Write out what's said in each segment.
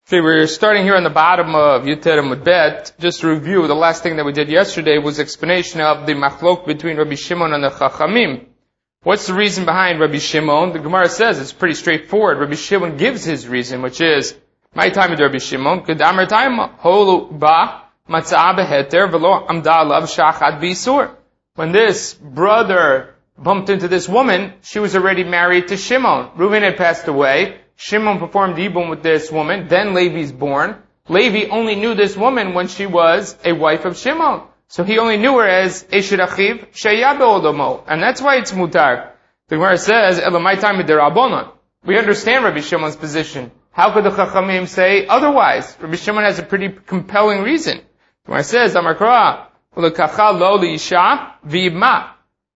Okay, we're starting here on the bottom of Yuter Amud Bet. Just to review, the last thing that we did yesterday was explanation of the machlok between Rabbi Shimon and the Chachamim. What's the reason behind Rabbi Shimon? The Gemara says it's pretty straightforward. Rabbi Shimon gives his reason, which is, my time with Rabbi Shimon, Kedamar time, holu ba, matzah beheter, velo amda alav shachad b'isur. When this brother bumped into this woman, she was already married to Shimon. Reuven had passed away. Shimon performed Yibum with this woman, then Levi's born. Levi only knew this woman when she was a wife of Shimon. So he only knew her as Eshet Achiv Sheya Be'odomo. And that's why it's mutar. The Gemara says, Elamai time Rabbanon. We understand Rabbi Shimon's position. How could the Chachamim say otherwise? Rabbi Shimon has a pretty compelling reason. The Gemara says, Amar Kra, Ulekacha lo li'isha v'ibma.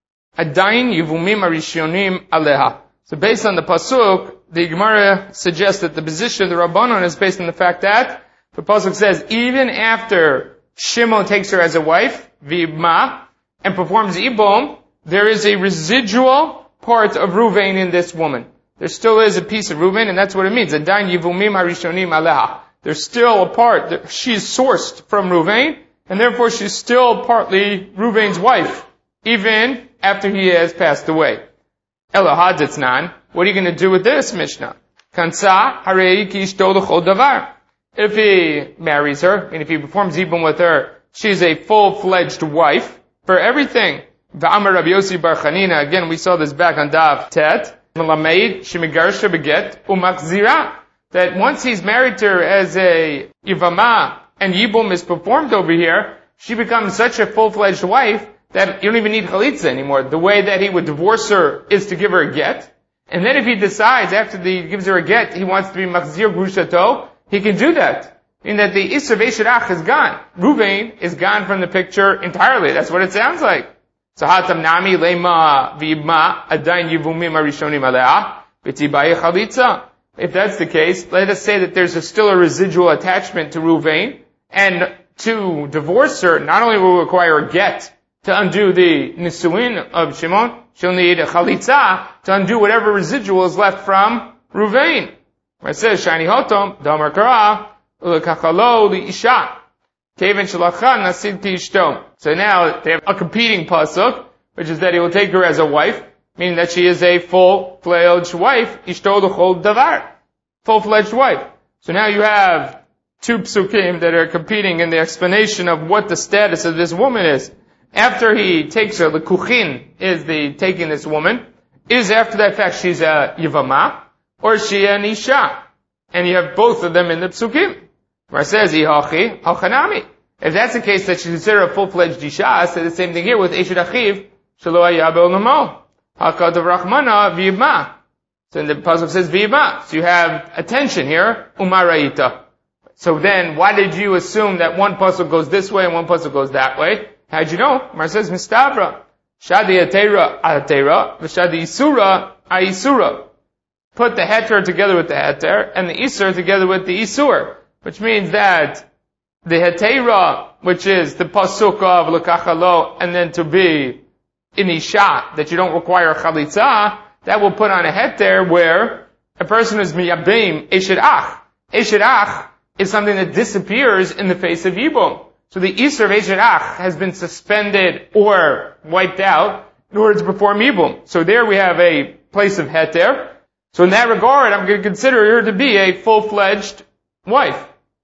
Adayin yivumim arishonim aleha. So based on the pasuk, the Gemara suggests that the position of the Rabbanon is based on the fact that the pasuk says even after Shimon takes her as a wife, v'ibma, and performs ibum, there is a residual part of Ruvain in this woman. There still is a piece of Ruvain, and that's what it means. Adayin yivumim harishonim aleha. There's still a part. She's sourced from Ruvain, and therefore she's still partly Ruvain's wife, even after he has passed away. Elohaditznan. What are you going to do with this Mishnah? Kansa harei ki ishto l'chol davar. If he marries her, and if he performs Yibum with her, she's a full-fledged wife for everything. V'amar Rabbi Yossi bar Chanina. Again, we saw this back on Daf Tet. Melamed shemigarsha beget umachzira. That once he's married to her as a Yivama, and Yibum is performed over here, she becomes such a full-fledged wife that you don't even need chalitza anymore. The way that he would divorce her is to give her a get. And then if he decides, after he gives her a get, he wants to be machzir grushato, he can do that. In that the Isser of Eshet Ach is gone. Ruvain is gone from the picture entirely. That's what it sounds like. So hatam nami lema v'ibma adayin yivumim arishonim aleah v'tibaye chalitza. If that's the case, let us say that there's still a residual attachment to Ruvain, and to divorce her, not only will require a get to undo the nisuin of Shimon, she'll need a chalitza to undo whatever residual is left from Ruvain. It says, Shani hotom, damar kara, ulekachalo li'isha, keven shalachan nasidti ishto. So now they have a competing pasuk, which is that he will take her as a wife, meaning that she is a full-fledged wife, ishto l'chol davar, full-fledged wife. So now you have two psukim that are competing in the explanation of what the status of this woman is. After he takes her, the kuchin is the taking this woman, is after that fact she's a yivama, or is she an isha? And you have both of them in the psukim. Where it says, ihachi, halchanami. If that's the case that she's considered a full-fledged isha, say the same thing here with Eshet Achiv, shelo haya be'olamo. Hakad of Rachmana, v'yibma. So the pasuk says v'yibma. So you have attention here, umarayita. So then, why did you assume that one pasuk goes this way and one pasuk goes that way? How'd you know? Mar says, Mistavra. Shadi atera, atera, v'shadi isura, aisura. Put the heter together with the heter, and the isur together with the isur. Which means that the hetera, which is the pasuk of lekachalo, and then to be in isha, that you don't require chalitza, that will put on a heter where a person is miyabim eshet ach. Eshet ach is something that disappears in the face of yibum. So the Isser of Eshet Ach has been suspended or wiped out in order to perform Yibum. So there we have a place of heter. So in that regard, I'm going to consider her to be a full-fledged wife.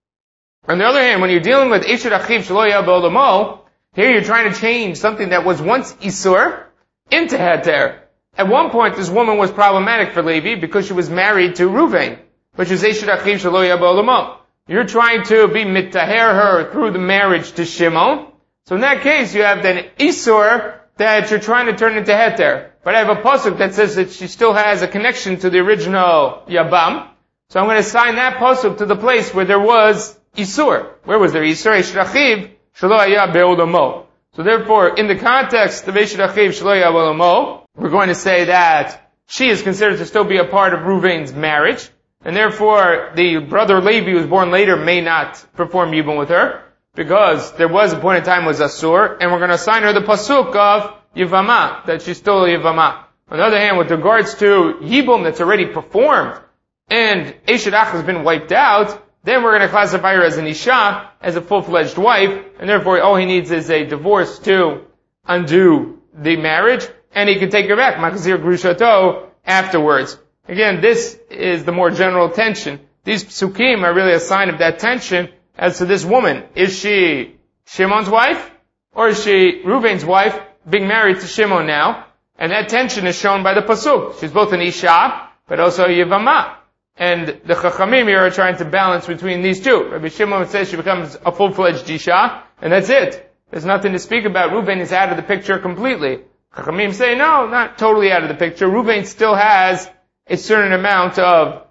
On the other hand, when you're dealing with Eshet Achiv Shelo Haya Be'olamo, here you're trying to change something that was once Isur into heter. At one point, this woman was problematic for Levi because she was married to Ruvain, which is Eshet Achiv Shelo Haya Be'olamo. You're trying to be mitaher her through the marriage to Shimon. So in that case, you have then Isur that you're trying to turn into heter. But I have a pasuk that says that she still has a connection to the original Yabam. So I'm going to assign that pasuk to the place where there was Isur. Where was there Isur? Eshet Achiv Shelo Haya Be'olamo. So therefore, in the context of Eshet Achiv Shelo Haya Be'olamo, we're going to say that she is considered to still be a part of Ruvain's marriage. And therefore, the brother Levi, who was born later, may not perform Yibum with her, because there was a point in time was Asur, and we're going to assign her the pasuk of Yivama, that she's still a Yivama. On the other hand, with regards to Yibum that's already performed, and Eshet Ach has been wiped out, then we're going to classify her as an Isha, as a full-fledged wife, and therefore all he needs is a divorce to undo the marriage, and he can take her back, Machzir Grushato, afterwards. Again, this is the more general tension. These psukim are really a sign of that tension as to this woman. Is she Shimon's wife, or is she Reuven's wife, being married to Shimon now? And that tension is shown by the pasuk. She's both an Isha, but also a Yevama. And the Chachamim here are trying to balance between these two. Rabbi Shimon says she becomes a full-fledged Isha, and that's it. There's nothing to speak about. Reuven is out of the picture completely. Chachamim say, no, not totally out of the picture. Reuven still has a certain amount of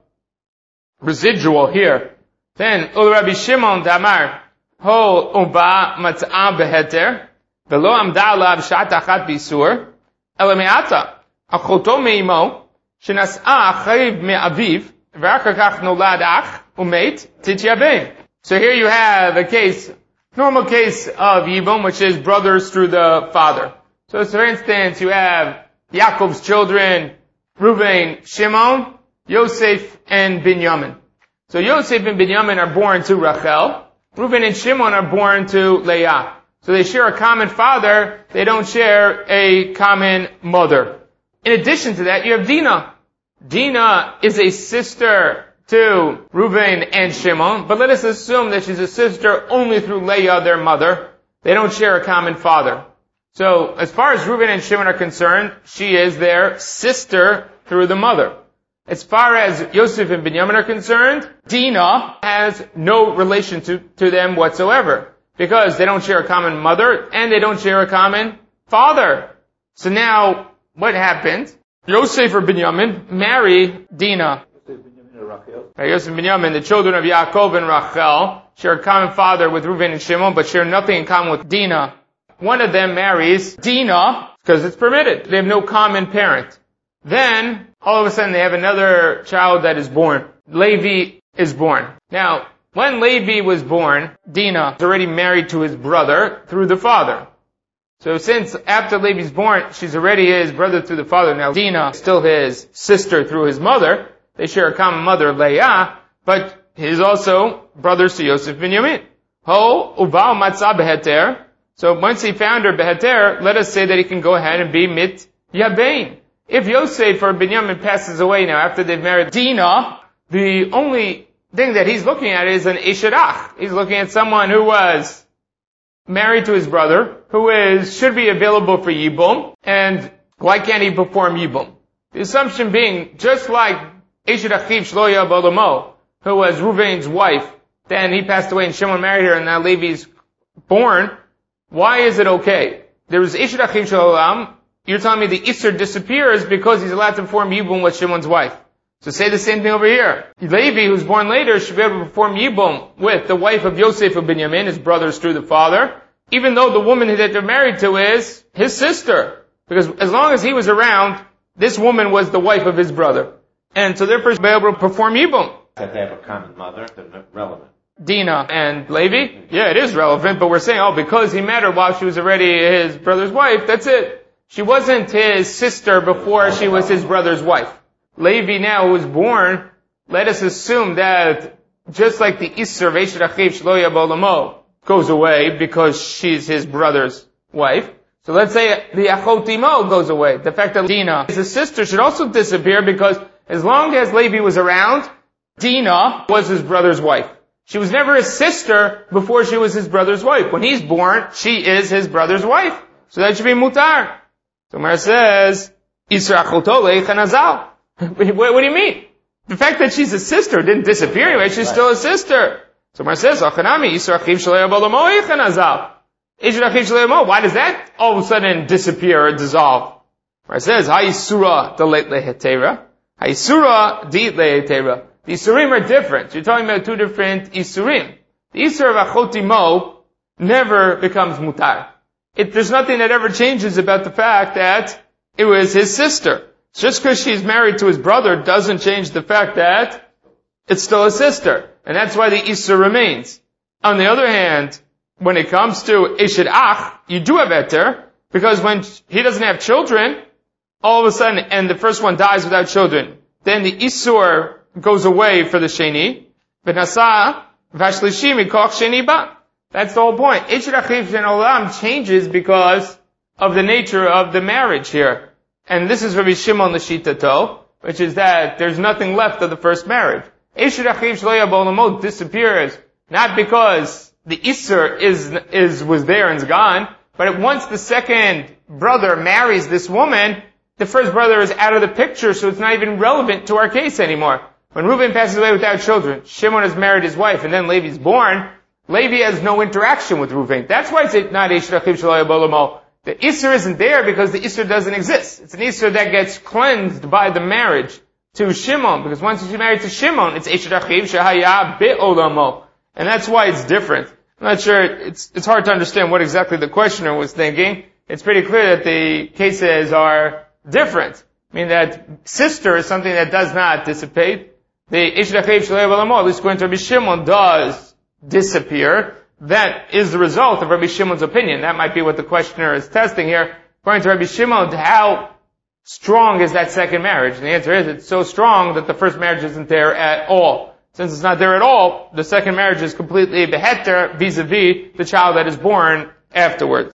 residual here. Then, Ul Rabbi Shimon Damar, Ho Uba Matzah Beheter, Velo Amda Alav Shat Achat Bisur, Ela Me'ata, Achoto Me'imo, Shenas'a Achiv Me'aviv, V'achar Kach Nolad Ach, Umeit, Tityabein. So here you have a case, normal case of Yibum, which is brothers through the father. So for instance, you have Yaakov's children, Reuven, Shimon, Yosef, and Binyamin. So Yosef and Binyamin are born to Rachel. Reuven and Shimon are born to Leah. So they share a common father, they don't share a common mother. In addition to that, you have Dinah. Dinah is a sister to Reuven and Shimon, but let us assume that she's a sister only through Leah, their mother. They don't share a common father. So, as far as Reuven and Shimon are concerned, she is their sister through the mother. As far as Yosef and Binyamin are concerned, Dinah has no relation to them whatsoever, because they don't share a common mother, and they don't share a common father. So now, what happened? Yosef or Binyamin marry Dinah. Yosef and Binyamin, the children of Yaakov and Rachel, share a common father with Reuven and Shimon, but share nothing in common with Dinah. One of them marries Dinah, because it's permitted. They have no common parent. Then, all of a sudden, they have another child that is born. Levi is born. Now, when Levi was born, Dinah was already married to his brother through the father. So since after Levi's born, she's already his brother through the father. Now, Dinah is still his sister through his mother. They share a common mother, Leah, but he's also brothers to Yosef and Binyamin. Ho, Ubal Matzah Beheter. So once he found her Beheter, let us say that he can go ahead and be Mit Yabein. If Yosef or Binyamin passes away now after they've married Dinah, the only thing that he's looking at is an Ishadach. He's looking at someone who was married to his brother, who should be available for Yibum, and why can't he perform Yibum? The assumption being, just like Ishadachiv Shloya Bolamo, who was Reuven's wife, then he passed away and Shimon married her and now Levi's born, why is it okay? There was Ishadachiv Shloam, you're telling me the Isser disappears because he's allowed to perform Yibum with Shimon's wife. So say the same thing over here. Levi, who's born later, should be able to perform Yibum with the wife of Yosef of Binyamin, his brothers through the father, even though the woman that they're married to is his sister. Because as long as he was around, this woman was the wife of his brother. And so therefore, should be able to perform Yibum. That they have a common mother, they're not relevant. Dinah and Levi? Yeah, it is relevant, but we're saying, because he met her while she was already his brother's wife, that's it. She wasn't his sister before she was his brother's wife. Levi now, who was born, let us assume that just like the Isser of Eshet Achiv Shlo Yabolamo goes away because she's his brother's wife. So let's say the Achot Imo goes away. The fact that Dinah is his sister should also disappear because as long as Levi was around, Dinah was his brother's wife. She was never his sister before she was his brother's wife. When he's born, she is his brother's wife. So that should be mutar. So Mar says, Isra Achoto Leichanazal. What do you mean? The fact that she's a sister didn't disappear anyway, she's still a sister. So Mar says, Achanami, Isra Achiv Shlo Yabolamo Leichanazal. Isra Achiv Shlo Yabolamo. Why does that all of a sudden disappear or dissolve? Mar says, Ha'isura Delet Lehetera. Ha'isura Deet Lehetera. The Isurim are different. You're talking about two different Isurim. The Isur of Achot Imo never becomes mutar. There's nothing that ever changes about the fact that it was his sister. Just because she's married to his brother doesn't change the fact that it's still a sister. And that's why the Isur remains. On the other hand, when it comes to Eshet Ach, you do have Eter, because when he doesn't have children, all of a sudden, and the first one dies without children, then the Isur goes away for the Sheni, V'nasa v'ashlishi mikoch sheni ba. That's the whole point. Eshet achiv shen olam changes because of the nature of the marriage here. And this is Rabbi Shimon l'shitato, which is that there's nothing left of the first marriage. Eshet achiv shelo yabol lamot disappears, not because the Isser was there and's gone, but once the second brother marries this woman, the first brother is out of the picture, so it's not even relevant to our case anymore. When Reuben passes away without children, Shimon has married his wife, and then Levi's born, Levi has no interaction with Reuben. That's why it's not Eshet achiv shelo yabol lamot. The Isser isn't there because the Isser doesn't exist. It's an Isser that gets cleansed by the marriage to Shimon, because once she's married to Shimon, it's Eshet achiv shehaya be'olamo. And that's why it's different. I'm not sure, it's hard to understand what exactly the questioner was thinking. It's pretty clear that the cases are different. I mean that sister is something that does not dissipate. The Eshet achiv shelo yabol, at least according to Rabbi Shimon, does disappear. That is the result of Rabbi Shimon's opinion. That might be what the questioner is testing here. According to Rabbi Shimon, how strong is that second marriage? And the answer is it's so strong that the first marriage isn't there at all. Since it's not there at all, the second marriage is completely beheter vis-a-vis the child that is born afterwards.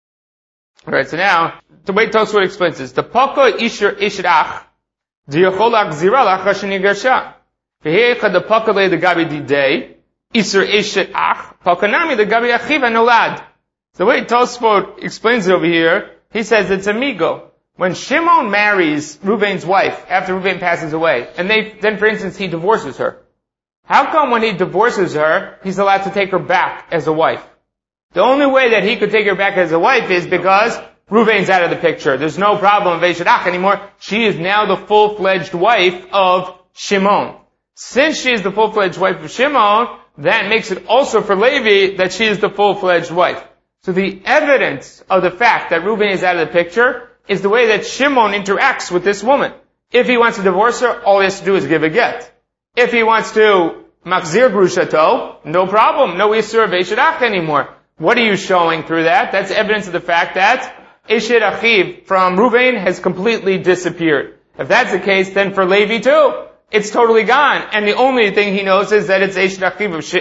Alright, so now, the way Tosfot explains this, the poko ishur ishrach, d'yachol achzira lach hashani gersha. V'heicha the poko le the gabi didei, Isur Eshet Ach, Pakanami the Gabi Achiv Anolad. The way Tosfot explains it over here, he says it's amigo. When Shimon marries Reuben's wife after Reuben passes away, and then for instance he divorces her, how come when he divorces her, he's allowed to take her back as a wife? The only way that he could take her back as a wife is because Reuben's out of the picture. There's no problem of Eshet Ach anymore. She is now the full-fledged wife of Shimon. Since she is the full-fledged wife of Shimon, that makes it also for Levi that she is the full-fledged wife. So the evidence of the fact that Reuben is out of the picture is the way that Shimon interacts with this woman. If he wants to divorce her, all he has to do is give a get. If he wants to machzir grushato, no problem, no isur of Eshet Ach anymore. What are you showing through that? That's evidence of the fact that Eshet Achiv from Reuben has completely disappeared. If that's the case, then for Levi too, it's totally gone. And the only thing he knows is that it's Eshet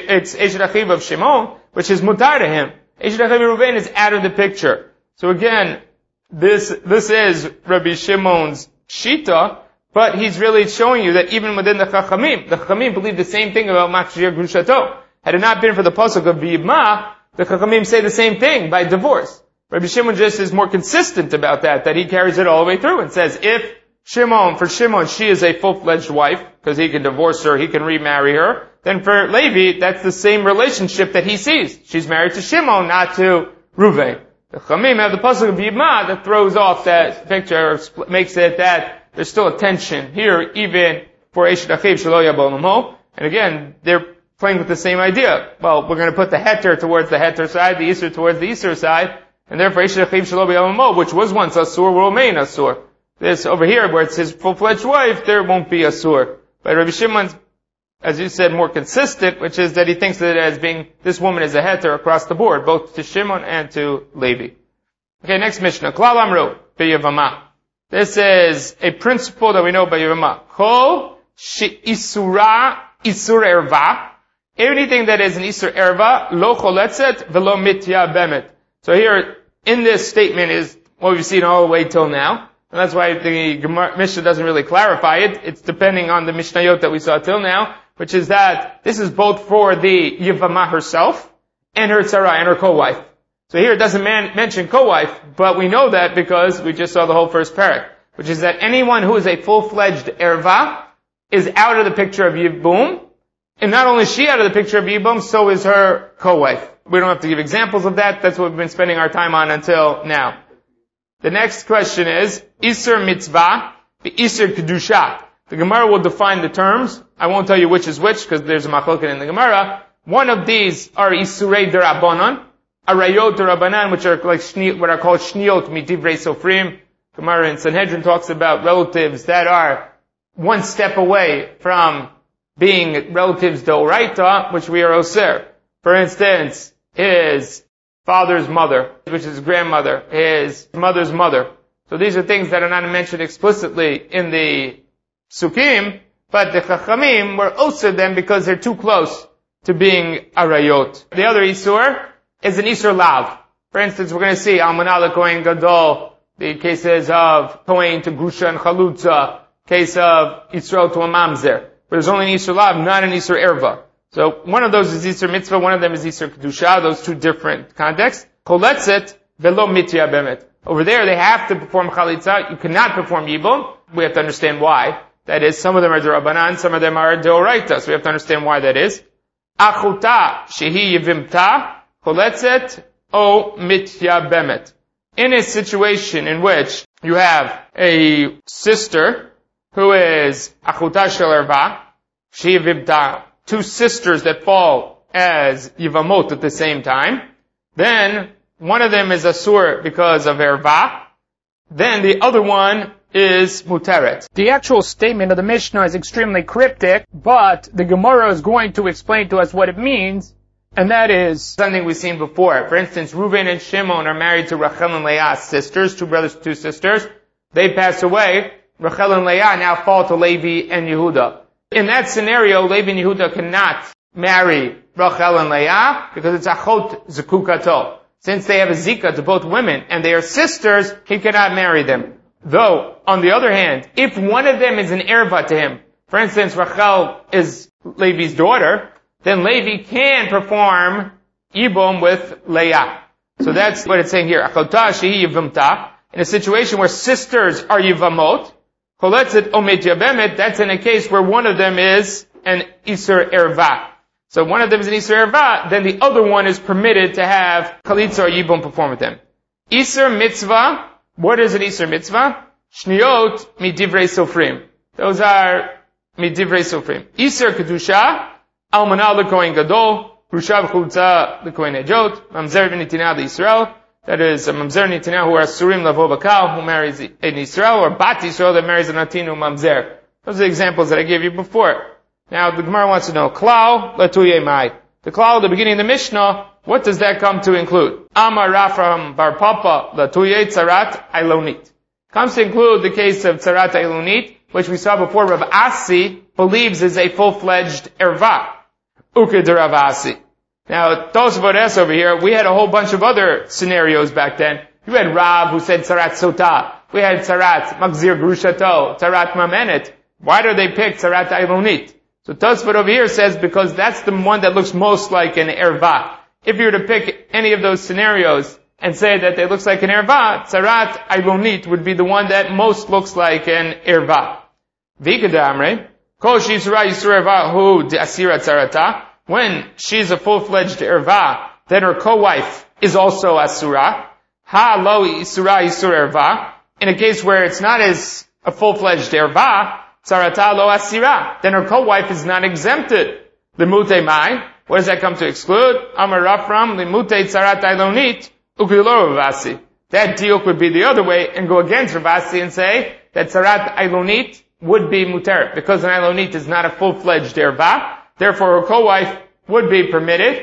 Achiv of Shimon, which is mutar to him. Eshet Achiv of Reuben is out of the picture. So again, this is Rabbi Shimon's shita, but he's really showing you that even within the Chachamim believe the same thing about machzir grushato. Had it not been for the pasuk of V'yibma, the Chachamim say the same thing by divorce. Rabbi Shimon just is more consistent about that he carries it all the way through and says if for Shimon, she is a full-fledged wife, because he can divorce her, he can remarry her. Then for Levi, that's the same relationship that he sees. She's married to Shimon, not to Reuven. The Chamim have the pasuk of Yibma that throws off that picture, makes it that there's still a tension here, even for Eshet Achiv shelo yabol lamo. And again, they're playing with the same idea. Well, we're going to put the heter towards the heter side, the Isser towards the Isser side, and therefore Eshet Achiv shelo yabol lamo, which was once Asur, will remain Asur. This over here, where it's his full-fledged wife, there won't be a sur. But Rabbi Shimon's, as you said, more consistent, which is that he thinks that as being, this woman is a heter across the board, both to Shimon and to Levi. Okay, next Mishnah. Klal Amru, B'Yavama. This is a principle that we know by Yavama. Kol she'isura isur erva. Anything that is an isur erva, lo choletzet velo mitya bemet. So here, in this statement is what we've seen all the way till now. And that's why the Mishnah doesn't really clarify it. It's depending on the Mishnayot that we saw till now, which is that this is both for the Yivama herself and her tzara and her co-wife. So here it doesn't mention co-wife, but we know that because we just saw the whole first parak, which is that anyone who is a full-fledged erva is out of the picture of Yibum, and not only is she out of the picture of Yibum, so is her co-wife. We don't have to give examples of that. That's what we've been spending our time on until now. The next question is, Isur mitzvah, Isur kedusha. The Gemara will define the terms. I won't tell you which is which, because there's a machloket in the Gemara. One of these are Isurei derabanan, Arayot derabanan, which are like what are called shniot midivrei sofrim. Gemara in Sanhedrin talks about relatives that are one step away from being relatives d'oraita, which we are oser. For instance, his father's mother, which is his grandmother, his mother's mother. So these are things that are not mentioned explicitly in the Sukkim, But the Chachamim were also them because they're too close to being arayot. The other Isur is an Isur Lav. For instance, we're going to see Almanah LeKohen Gadol, the cases of Kohen to Grusha and Chalutza, case of Yisrael to a Mamzer. But there's only an Isur Lav, not an Isur Erva. So one of those is Isur Mitzvah, one of them is Isur Kedusha, those two different contexts. Choletzet velo mitya bemet. Over there they have to perform Chalitza, you cannot perform Yibum. We have to understand why. That is, some of them are D'Rabbanan, some of them are D'Oraita, so we have to understand why that is. Achuta shehi yivimta, choletzet o mitya bemet. In a situation in which you have a sister who is achuta shel erva, shehi yivimta, two sisters that fall as yivamot at the same time, then one of them is asur because of erva, then the other one is muteret. The actual statement of the Mishnah is extremely cryptic, but the Gemara is going to explain to us what it means, and that is something we've seen before. For instance, Reuven and Shimon are married to Rachel and Leah, sisters, two brothers, two sisters. They pass away. Rachel and Leah now fall to Levi and Yehuda. In that scenario, Levi and Yehuda cannot marry Rachel and Leah because it's achot zekukato. Since they have a zika to both women and they are sisters, he cannot marry them. Though, on the other hand, if one of them is an erva to him, for instance, Rachel is Levi's daughter, then Levi can perform Yibum with Leah. So that's what it's saying here. Achota shehi yivamta. In a situation where sisters are yivamot, choletzet omet yabemet, that's in a case where one of them is an Isur erva. So one of them is an Isur erva, then the other one is permitted to have Chalitza or Yibum perform with them. Isur mitzvah. What is an Isur mitzvah? Shniot midivrei sofrim. Those are midivrei sofrim. Isur kedusha, almanah lekohen gadol, grusha v'chulza lekohen ejot, mamzer v'nitina l'Yisrael. That is a mamzer nitina who are surim lavo bakal, who marries an Yisrael, or bat Yisrael that marries a natinu mamzer. Those are the examples that I gave you before. Now the Gemara wants to know, klal latuye mai. The klal at the beginning of the Mishnah, what does that come to include? Amar Rafram bar Papa latuye tzarat ailonit. Comes to include the case of tzarat ailonit, which we saw before Rav Asi believes is a full-fledged erva. Uked Rav Asi. Now, Tosafot S over here, we had a whole bunch of other scenarios back then. You had Rav who said tzarat sota. We had tzarat magzir grushato, tzarat mamenet. Why do they pick tzarat ailonit? So Tosafot over here says because that's the one that looks most like an erva. If you were to pick any of those scenarios and say that it looks like an erva, tzarat ailonit would be the one that most looks like an erva. V'ikadamre, kol she'isura yisur erva hu de'asira tzarata. When she's a full-fledged erva, then her co-wife is also asura. Ha lo yisura yisur erva. In a case where it's not as a full-fledged erva, tzarata lo asira, then her co-wife is not exempted. Limute mai. What does that come to exclude? Amar Rafram limute tzarat ailonit ukilor Ravasi. That deal could be the other way and go against Ravasi and say that tzarat ailonit would be muter because an ailonit is not a full-fledged erva. Therefore, her co-wife would be permitted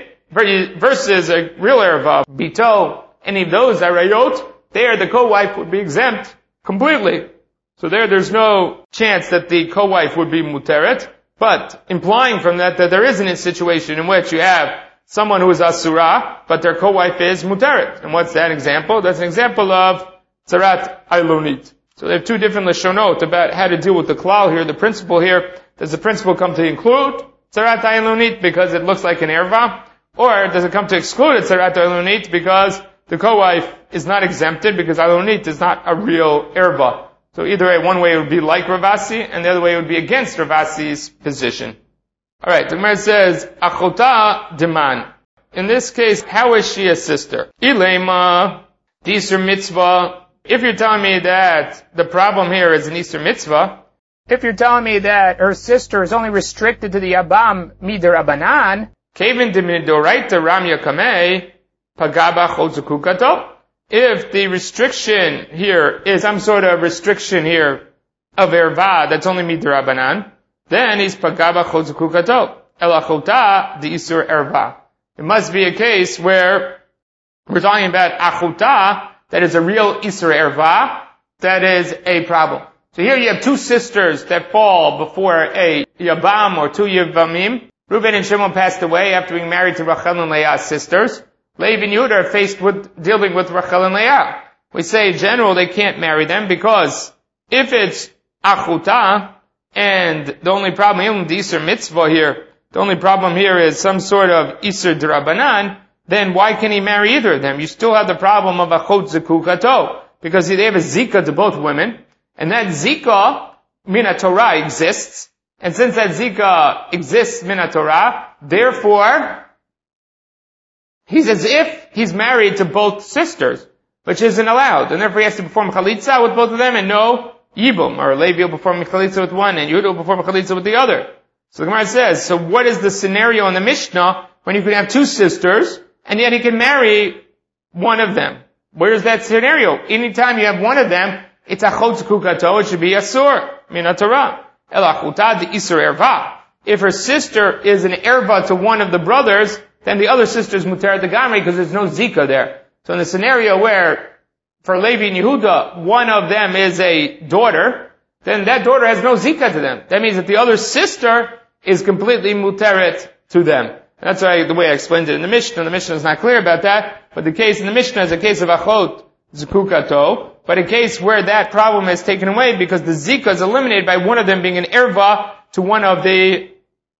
versus a real erva, bito, any of those arayot. There, the co-wife would be exempt completely. So there's no chance that the co-wife would be muteret. But implying from that there isn't a situation in which you have someone who is asura, but their co-wife is muteret. And what's that example? That's an example of tzarat ailonit. So they have two different lashonot about how to deal with the klal here. The principle here, does the principle come to include tzarat ailonit because it looks like an erva? Or does it come to exclude tzarat ailonit because the co-wife is not exempted because ailonit is not a real erva? So either way, one way it would be like Ravasi, and the other way it would be against Ravasi's position. Alright, the Gemara says, Achota deman. In this case, how is she a sister? Ilema, Isur mitzvah. If you're telling me that the problem here is an Isur mitzvah, if you're telling me that her sister is only restricted to the Abam midirabanan, Kevin de midoraita ramya kamei, pagaba chodzukukato. If the restriction here is some sort of restriction here of erva that's only midrabanan, then he's pagaba chodzukukato. Elachota the isur erva. It must be a case where we're talking about achota that is a real isur erva that is a problem. So here you have two sisters that fall before a Yavam or two Yavamim. Reuben and Shimon passed away after being married to Rachel and Leah's sisters. Levi and Yehuda are faced with dealing with Rachel and Leah. We say in general they can't marry them because if it's Achuta, and the only problem, the Isser Mitzvah here, the only problem here is some sort of Isser D'Rabanan, then why can he marry either of them? You still have the problem of Achot Zekukato, because they have a Zika to both women, and that Zika, Mina Torah, exists, and since that Zika exists, Mina Torah, therefore, he's as if he's married to both sisters, which isn't allowed, and therefore he has to perform Chalitza with both of them, and no Yibum, or Levi will perform Chalitza with one, and Yehuda will perform Chalitza with the other. So the Gemara says, so what is the scenario in the Mishnah when you can have two sisters, and yet he can marry one of them? Where is that scenario? Anytime you have one of them, it's Achot Zekukato, it should be Asur, Min Torah. El Achuta de Isur Erva. If her sister is an Erva to one of the brothers, then the other sister is Mutar de Gamri because there's no Zika there. So in the scenario where for Levi and Yehuda, one of them is a daughter, then that daughter has no Zika to them. That means that the other sister is completely muteret to them. That's why the way I explained it in the Mishnah is not clear about that, but the case in the Mishnah is a case of Achot Zekukato, but a case where that problem is taken away because the Zika is eliminated by one of them being an Erva to one of the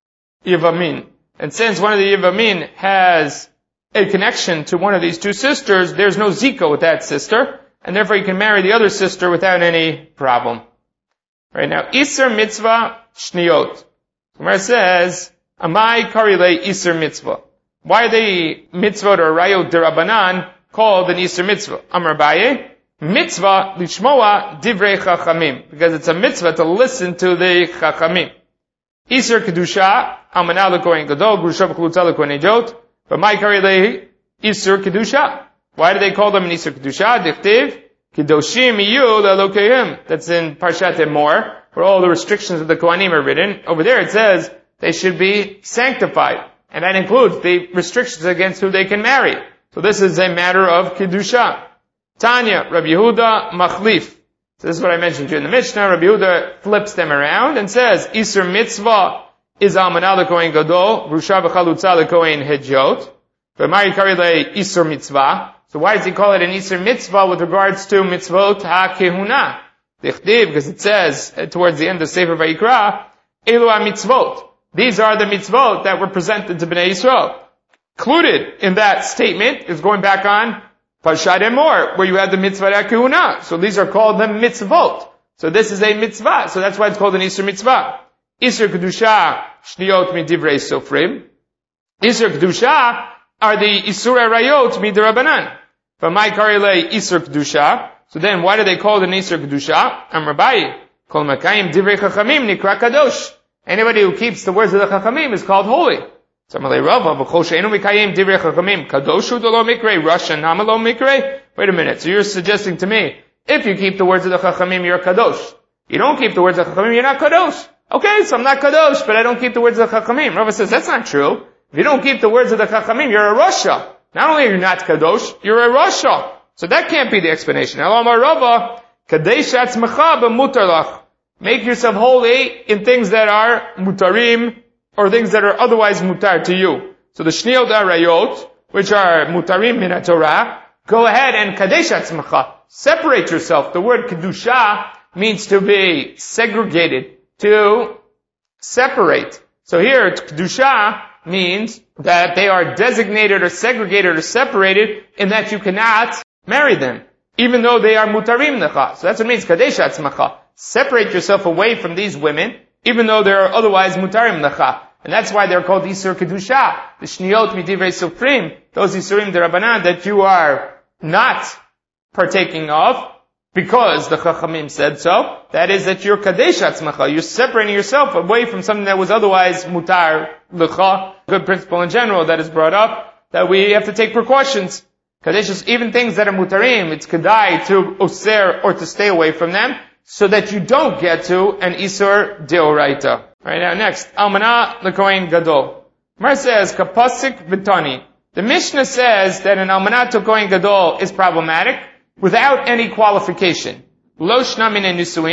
Yevamin. And since one of the Yevamin has a connection to one of these two sisters, there's no Zika with that sister, and therefore you can marry the other sister without any problem. Right now, Isser Mitzvah Shniot. Gemara says, Amai Karile Isser Mitzvah. Why are they Mitzvah or Rayot Derabanan called an Isser Mitzvah? Amar Baye, Mitzvah Lishmoa Divrei Chachamim. Because it's a mitzvah to listen to the Chachamim. Isser Kedusha, Almanah L'Kohen Gadol, Grusha V'Chlutza L'Kohen Ejot. But my Karile Isur Kedusha. Why do they call them an Isur Kedusha? Dichtiv Kedoshim Iyu L'Elokeim. That's in Parshat Emor, where all the restrictions of the Kohanim are written. Over there it says they should be sanctified, and that includes the restrictions against who they can marry. So this is a matter of Kedusha. Tanya, Rabbi Yehuda Machlif. So this is what I mentioned to you in the Mishnah. Rabbi Yehuda flips them around and says Isur Mitzvah is Almanah L'Kohen Gadol, Grusha V'Chalutza L'Kohen Hedjot. But Mari Karile Isur Mitzvah. So why does he call it an Isur Mitzvah with regards to Mitzvot HaKehuna? Dichtiv, because it says towards the end of Sefer Vayikra, Elu HaMitzvot. These are the mitzvot that were presented to Bnei Yisrael. Included in that statement is going back on Parshat Emor, where you have the Mitzvah HaKehuna. So these are called the mitzvot. So this is a mitzvah. So that's why it's called an Isur Mitzvah. Isur Kedusha Shniot Midivrei Sofrim. Isur Kedusha are the Isur Rayot Midirabanan. But my Karile Isur Kedusha. So then why do they call it an Isur Kedusha? Amar Baye, Kol Makayim Divrei Chachamim Nikra Kadosh. Anybody who keeps the words of the Chachamim is called holy. So Amalei Rava, V'chol She'enu Mikayim Divrei Chachamim Kadoshu Dolo Mikre, Rasha Namalo Mikre. Wait a minute. So you're suggesting to me, if you keep the words of the Chachamim, you're a Kadosh. You don't keep the words of the Chachamim, you're not Kadosh. Okay, so I'm not Kadosh, but I don't keep the words of the Chachamim. Rava says, that's not true. If you don't keep the words of the Chachamim, you're a Rasha. Not only are you not Kadosh, you're a Rasha. So that can't be the explanation. Elamar Rava, Kadesh Atzmecha b'mutar lach. Make yourself holy in things that are mutarim, or things that are otherwise mutar to you. So the Shniot Arayot, which are mutarim min Torah, go ahead and Kadesh Atzmecha. Separate yourself. The word Kedusha means to be segregated. To separate. So here, Kedusha means that they are designated or segregated or separated in that you cannot marry them, even though they are mutarim necha. So that's what it means, Kadesh Atzmacha. Separate yourself away from these women, even though they are otherwise mutarim necha. And that's why they're called Isur Kedusha, the Shniot Midivrei Sofrim, those Isurim D'Rabanan that you are not partaking of, because the Chachamim said so. That is that you're Kadesh Atzmacha. You're separating yourself away from something that was otherwise mutar l'cha. Good principle in general that is brought up, that we have to take precautions. Kadesh is even things that are mutarim, it's kedai to oser or to stay away from them, so that you don't get to an Isur Deoraita. Right now, next, Almanah L'Kohen Gadol. Mar says, Kapasik V'tani. The Mishnah says that an Almanah L'Kohen Gadol is problematic, without any qualification. Lo shna min nisuim,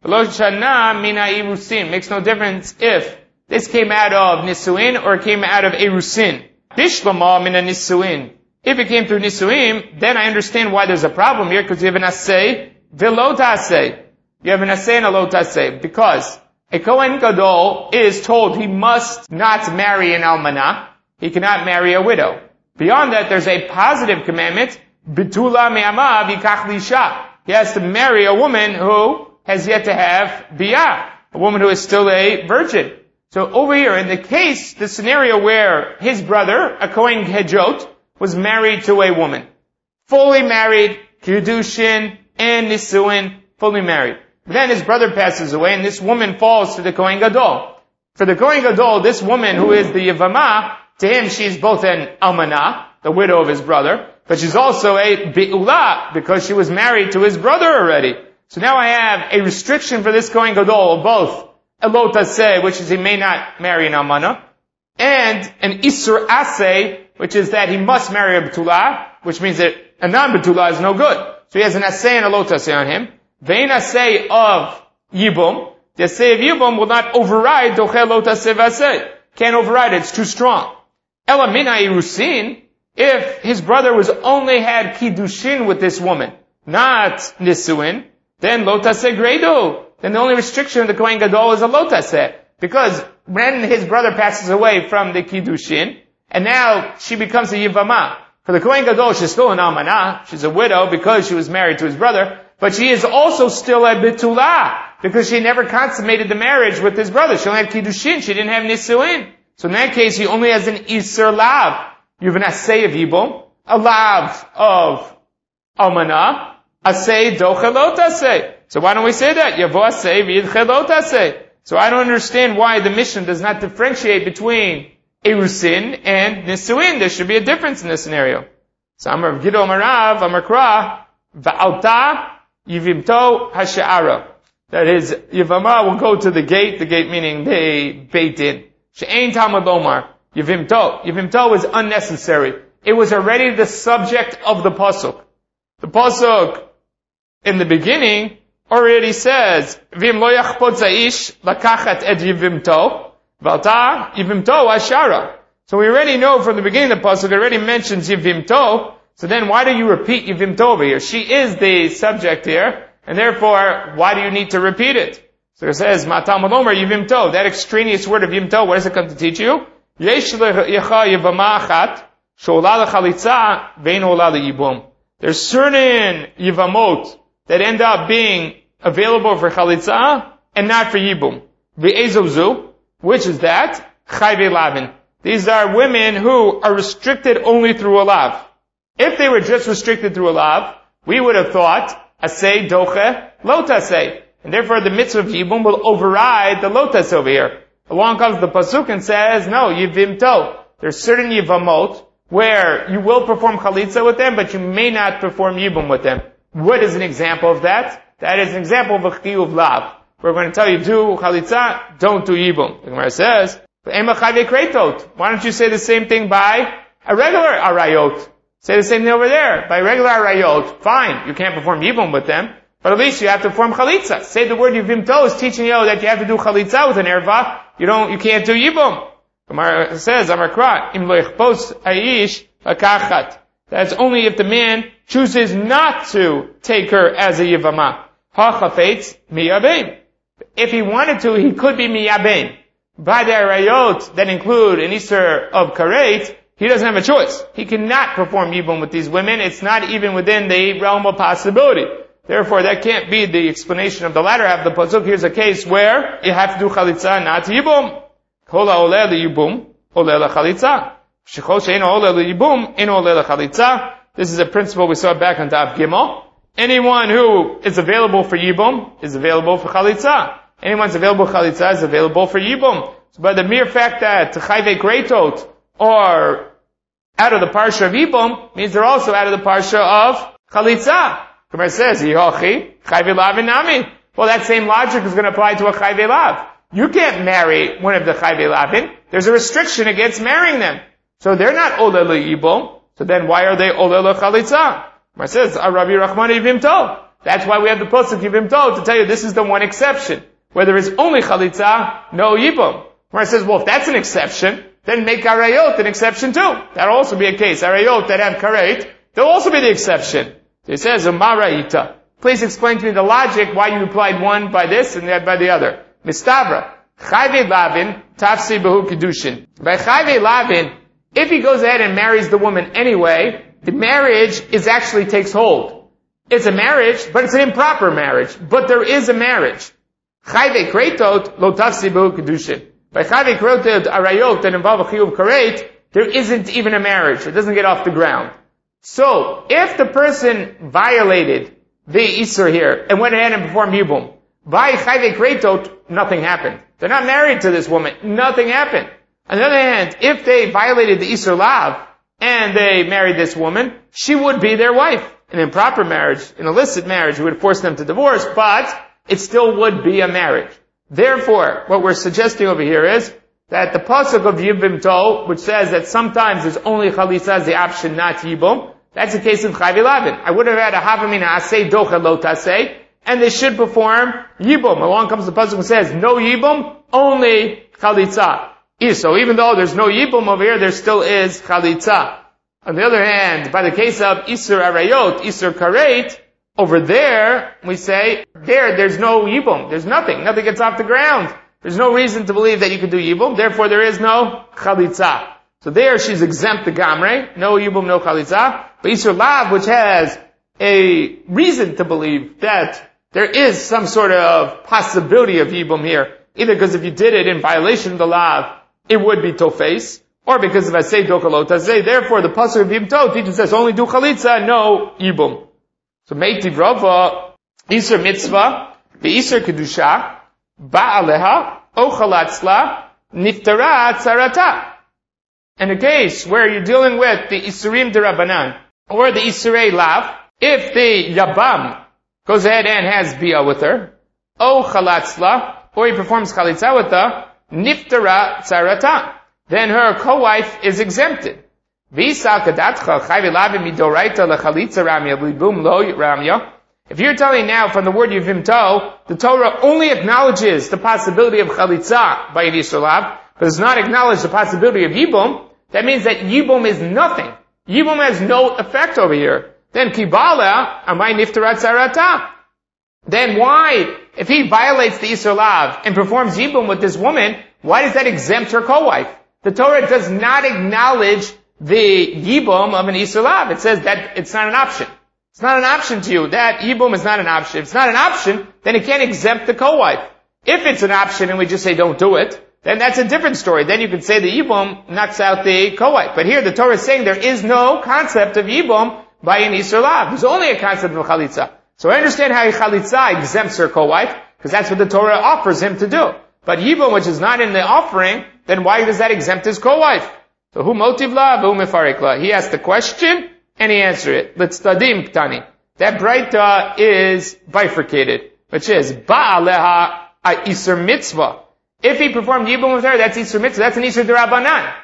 V'lo shana mina irusin. Makes no difference if this came out of nisuin or it came out of erusin. Bishlama mina nisuin. If it came through nisuim, then I understand why there's a problem here, because you have an asay, v'lo tasay. You have an asay and a lo tasay. Because a Kohen Gadol is told he must not marry an almanah. He cannot marry a widow. Beyond that, there's a positive commandment, bitula me'ama v'ikach lisha. He has to marry a woman who has yet to have biyah, a woman who is still a virgin. So over here, in the case, the scenario where his brother, a Kohen Hedjot, was married to a woman. Fully married, Kiddushin and Nisuin, fully married. Then his brother passes away and this woman falls to the Kohen Gadol. For the Kohen Gadol, this woman who is the Yevamah, to him she's both an Almanah, the widow of his brother, but she's also a Be'ulah, because she was married to his brother already. So now I have a restriction for this Kohen Gadol of both a lo taseh, which is he may not marry an Almanah, and an Isur Aseh, which is that he must marry a Betulah, which means that a non-Betulah is no good. So he has an Aseh and a lo taseh on him. Vein Aseh of Yibum, the Aseh of Yibum will not override Dochel lo taseh v'aseh. Can't override it, it's too strong. Ela mina irusin, if his brother was only had Kiddushin with this woman, not Nisuin, then lo taseh gredo. Then the only restriction of the Kohen Gadol is a lo taseh. Because when his brother passes away from the Kiddushin, and now she becomes a Yivamah. For the Kohen Gadol, she's still an Almanah. She's a widow because she was married to his brother. But she is also still a Betulah, because she never consummated the marriage with his brother. She only had Kiddushin, she didn't have Nisuin. So in that case, he only has an Isur Lav. You have an Aseh of Yibum, a Lav of Almanah, Aseh Dochel lo taseh. So why don't we say that? Yavo Aseh v'yidchel lo taseh. So I don't understand why the Mishnah does not differentiate between Erusin and Nisuin. There should be a difference in this scenario. So Amar Gidol Marav, Amar Kra, Va'alta Yivimto Hasha'ara. That is, Yivamah will go to the gate meaning the Beit Din. She'ein Talmud Lomar. Yivimto. Yivimto was unnecessary. It was already the subject of the Pasuk. The Pasuk, in the beginning, already says, Vim lo yachpot za'ish lakachat et Yivimto. Valta Yivimto Ashara. So we already know from the beginning of the Pasuk, it already mentions Yivimto. So then why do you repeat Yivimto over here? She is the subject here, and therefore, why do you need to repeat it? So it says, Matal Malomer Yivimto. That extraneous word of Yivimto, what does it come to teach you? Yesh lecha Yivama achat, she'ola lechalitza, ve'en ola leyibum. There's certain Yivamot that end up being available for chalitza, and not for yibum. Ve'ezozu, which is that? Chayve lavin. These are women who are restricted only through a lav. If they were just restricted through a lav, we would have thought, asay doche, lo taseh. And therefore the mitzvah of yibum will override the lo taseh over here. Along comes the pasuk and says, no, yivimto. There's certain yivamot where you will perform chalitza with them, but you may not perform yibum with them. What is an example of that? That is an example of a chiyuv lav. We're going to tell you, do chalitza, don't do yibum. The Gemara says, why don't you say the same thing by a regular arayot? Say the same thing over there. By regular arayot, fine, you can't perform yibum with them, but at least you have to perform chalitza. Say the word yivimto is teaching you that you have to do chalitza with an erva. You can't do yibum. Gemara says, Amar Kra, im lo yichpos aish lakachat. That's only if the man chooses not to take her as a yivamah. Ha chafetz miyabein. If he wanted to, he could be miyabein. By the arayot that include an Isur of karet, he doesn't have a choice. He cannot perform yibum with these women. It's not even within the realm of possibility. Therefore, that can't be the explanation of the latter half of the pasuk. Here's a case where you have to do chalitza, not yibum. Kol ha'oleh liyibum, oleh lechalitza. Shechol she'eino oleh liyibum, eino oleh lechalitza. This is a principle we saw back on Daf Gimel. Anyone who is available for yibum is available for chalitza. Anyone's available for chalitza is available for yibum. So by the mere fact that chayve kreitot are out of the parsha of yibum means they're also out of the parsha of chalitza. Gemara says, Yihochi, chayve lavin nami. Well, that same logic is going to apply to a chayve lav. You can't marry one of the chayve lavin. There's a restriction against marrying them. So they're not oleh yibum. So then why are they oleh chalitza? Gemara says, Rabbi Rachman yivimto. That's why we have the pasuk Yibum Tov to tell you this is the one exception. Where there is only chalitza, no yibum. Where it says, well, if that's an exception, then make arayot an exception too. That'll also be a case. Arayot that have karet, they'll also be the exception. So it says, Umaraita. Please explain to me the logic why you applied one by this and that by the other. Mistabra. Chayve lavin, tafsi behu kedushin. By chayve lavin, if he goes ahead and marries the woman anyway, the marriage actually takes hold. It's a marriage, but it's an improper marriage. But there is a marriage. Chayve kretot lo tafsi behu kedushin. By chayve kretot arayot that involve a chiyuv karet, there isn't even a marriage. It doesn't get off the ground. So, if the person violated the Isur here and went ahead and performed Yibum, by chayve kretot, nothing happened. They're not married to this woman. Nothing happened. On the other hand, if they violated the Isur Lav and they married this woman, she would be their wife. An improper marriage, an illicit marriage, would force them to divorce, but it still would be a marriage. Therefore, what we're suggesting over here is that the pasuk of Yibum Tov, which says that sometimes there's only chalitza as the option, not Yibum, that's the case of Chayve Lavin. I would have had a Havamina Aseh Docha Lo Taseh, and they should perform Yibum. Along comes the pasuk that says, no Yibum, only Chalitza. So even though there's no Yibum over here, there still is Chalitza. On the other hand, by the case of Isur Arayot, Isur Karet, over there, we say, there's no Yibum. There's nothing. Nothing gets off the ground. There's no reason to believe that you can do Yibum. Therefore, there is no Chalitza. So there, she's exempt the Gamre. No Yibum, no Chalitza. But Isur Lav, which has a reason to believe that there is some sort of possibility of Yibum here, either because if you did it in violation of the Lav, it would be Tofes, or because if I say Dokalot Tazeh, therefore the pasuk of Yibum Tov teaches us only do Chalitza, no Yibum. So Meitiv Rava, Isur Mitzvah, the Isur Kedusha, Ba'aleha, Ochalatzla, Niftara Tzarata. In a case where you're dealing with the Isurim Derabanan, or the Isurei Lav, if the Yabam goes ahead and has Bia with her, Ochalatzla, or he performs Chalitza with her, Niftara Tzarata. Then her co-wife is exempted. If you're telling now from the word Yibum Tov, the Torah only acknowledges the possibility of Chalitza by Yisur Lav, but does not acknowledge the possibility of Yibum, that means that Yibum is nothing. Yibum has no effect over here. Then Kibala, Amai Niftara Tzarata. Then why, if he violates the Yisur Lav and performs Yibum with this woman, why does that exempt her co-wife? The Torah does not acknowledge the Yibum of an Yisur Lav. It says that it's not an option. It's not an option to you. That Yibum is not an option. If it's not an option, then it can't exempt the co-wife. If it's an option and we just say don't do it, then that's a different story. Then you can say the Yibum knocks out the co-wife. But here the Torah is saying there is no concept of Yibum by an Yisur Lav. There's only a concept of Chalitza. So I understand how Chalitza exempts her co-wife, because that's what the Torah offers him to do. But Yibum, which is not in the offering, then why does that exempt his co-wife? So who motiv la, who mefarik la? He asked the question, and he answered it. Let's tadim ktani. That Braita is bifurcated, which is ba'aleha a Isur mitzvah. If he performed Yibum with her, that's Isur mitzvah. That's an Isur derabanan.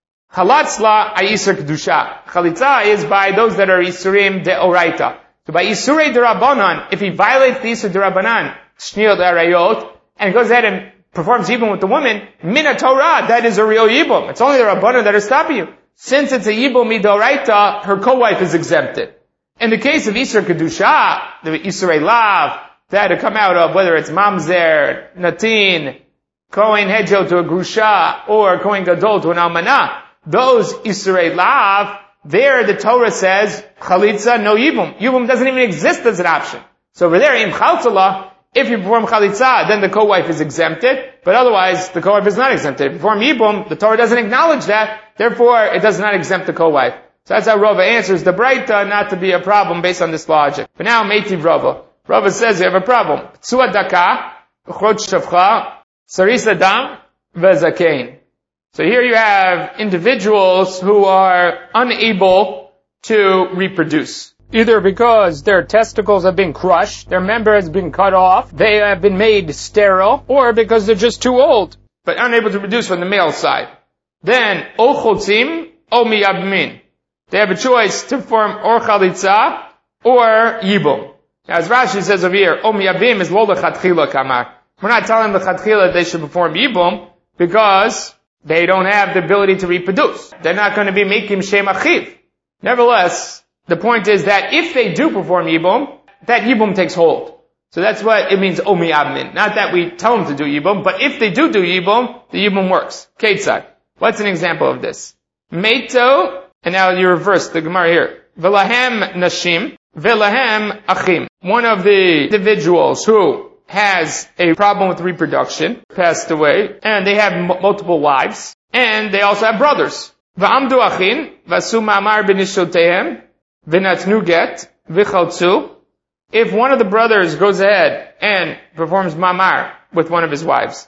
Chalatzla a Isur kedusha. Chalitza is by those that are Isurim deoraita. So by Isurei derabanan, if he violates the Isur derabanan, shniyot arayot, and goes ahead and performs Yibum with the woman, Mina Torah, that is a real Yibum. It's only the Rabbanan that are stopping you. Since it's a Yibum midoraita, her co-wife is exempted. In the case of Isur Kedusha, the Isurei Lav, that had to come out of whether it's Mamzer, Natin, Kohen Hedjo to a Grusha, or Kohen Gadol to an Almanah, those Isurei Lav, there the Torah says, Chalitza, no Yibum. Yibum doesn't even exist as an option. So over there, Im Chaltala, if you perform Chalitza, then the co-wife is exempted, but otherwise, the co-wife is not exempted. If you perform Yibum, the Torah doesn't acknowledge that, therefore, it does not exempt the co-wife. So that's how Rava answers the Braita not to be a problem based on this logic. But now, Meitiv Rava. Rava says you have a problem. Ptsua daka, Uchrot Shavcha, Saris Adam, Vezakein. So here you have individuals who are unable to reproduce. Either because their testicles have been crushed, their member has been cut off, they have been made sterile, or because they're just too old, but unable to produce from the male side. Then, o chotzim, o miyabmin. They have a choice to form or chalitza, or yibum. Now, as Rashi says over here, Om Yabim is lo lechatchila kamar. We're not telling them lechatchila that they should perform Yibum because they don't have the ability to reproduce. They're not going to be making Shem Achiv. Nevertheless, the point is that if they do perform Yibum, that Yibum takes hold. So that's what it means, Omi Abmin. Not that we tell them to do Yibum, but if they do Yibum, the Yibum works. Ketzad. What's an example of this? Meito, and now you reverse the Gemara here. Velahem Nashim, Velahem Achim. One of the individuals who has a problem with reproduction, passed away, and they have multiple wives, and they also have brothers. V'amdu Achin, Vasu Ma'amar B'nishotehem, V'natnu Get, V'chaltzu. If one of the brothers goes ahead and performs mamar with one of his wives,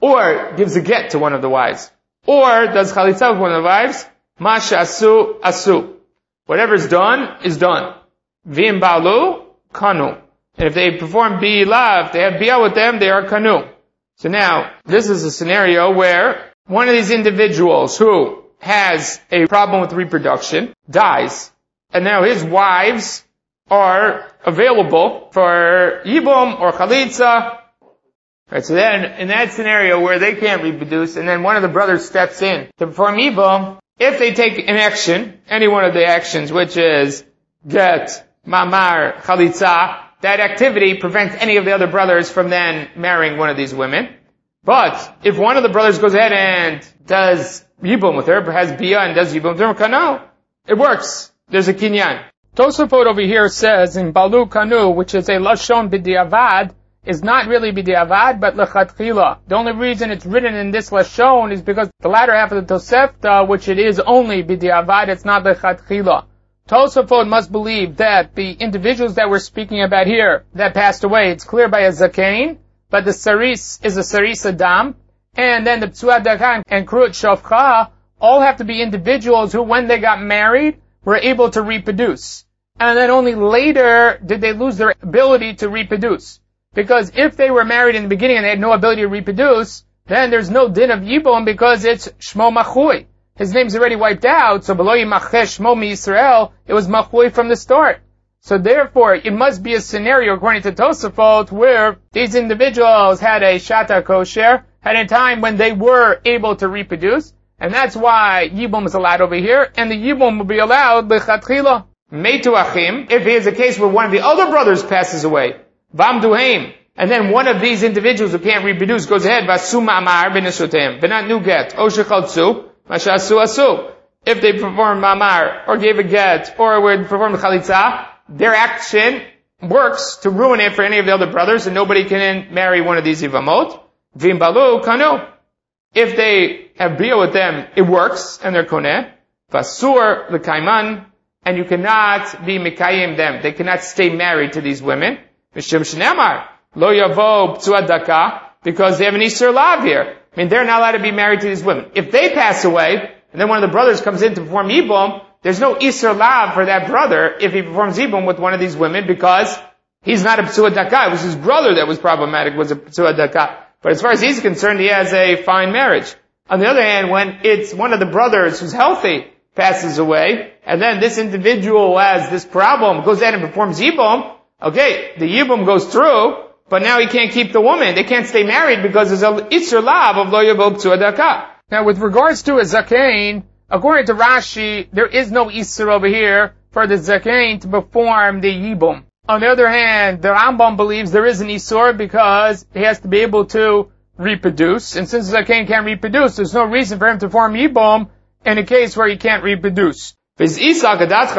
or gives a get to one of the wives, or does chalitza with one of the wives, masha asu, asu. Whatever's done, is done. V'im ba'lu, kanu. And if they perform bi'ila, if they have bi'ah with them, they are kanu. So now, this is a scenario where one of these individuals who has a problem with reproduction dies, and now his wives are available for Yibum or Chalitza. Right, so then, in that scenario where they can't reproduce, and then one of the brothers steps in to perform Yibum, if they take an action, any one of the actions, which is get, mamar, Chalitza, that activity prevents any of the other brothers from then marrying one of these women. But, if one of the brothers goes ahead and does Yibum with her, has Bia and does Yibum with her, Kanu, it works. There's a kinyan. Tosafot over here says in Balu Kanu, which is a Lashon B'diavad, is not really B'diavad, but Lechatchila. The only reason it's written in this Lashon is because the latter half of the Tosefta, which it is only B'diavad, it's not Lechatchila. Tosafot must believe that the individuals that we're speaking about here, that passed away, it's clear by a Zakain, but the Saris is a Saris Adam, and then the Psuad Dakan and Krut Shofcha all have to be individuals who, when they got married, were able to reproduce. And then only later did they lose their ability to reproduce. Because if they were married in the beginning and they had no ability to reproduce, then there's no din of Yibum because it's Shmo Machui. His name's already wiped out, so below Yimacheh Shmo Mi-Yisrael, it was Machui from the start. So therefore, it must be a scenario, according to Tosafot, where these individuals had a Shata Kosher, had a time when they were able to reproduce, and that's why Yibum is allowed over here, and the Yibum will be allowed L'chatchila. Meitu Achim, if it is a case where one of the other brothers passes away, Vamdu Haim, and then one of these individuals who can't reproduce goes ahead, Vasu Ma'amar B'nishoteim, V'natnu Get, O Shechaltzu, Masha Asu Asu. If they perform Ma'amar, or gave a get, or would perform Chalitza, their action works to ruin it for any of the other brothers, and nobody can marry one of these Yivamot. V'im Balu Kanu. If they have Bia with them, it works, and they're Koneh. Vasur L'kaiman, and you cannot be Mikayim them. They cannot stay married to these women. Mishim Shneamar, Lo Yavo P'tuad Daka, because they have an Isur Lav here. I mean, they're not allowed to be married to these women. If they pass away, and then one of the brothers comes in to perform Yibum, there's no Isur Lav for that brother if he performs Yibum with one of these women, because he's not a P'tuad Daka. It was his brother that was problematic, was a P'tuad Daka. But as far as he's concerned, he has a fine marriage. On the other hand, when it's one of the brothers who's healthy passes away, and then this individual who has this problem goes ahead and performs Yibum, okay, the Yibum goes through, but now he can't keep the woman. They can't stay married because there's an Isur Lav of Lo Yavo P'tuad Daka. Now, with regards to a Zakain, according to Rashi, there is no Isur over here for the Zakain to perform the Yibum. On the other hand, the Rambam believes there is an Isur because he has to be able to reproduce. And since Zakain can't reproduce, there's no reason for him to perform Yibum in a case where he can't reproduce. If you tell me that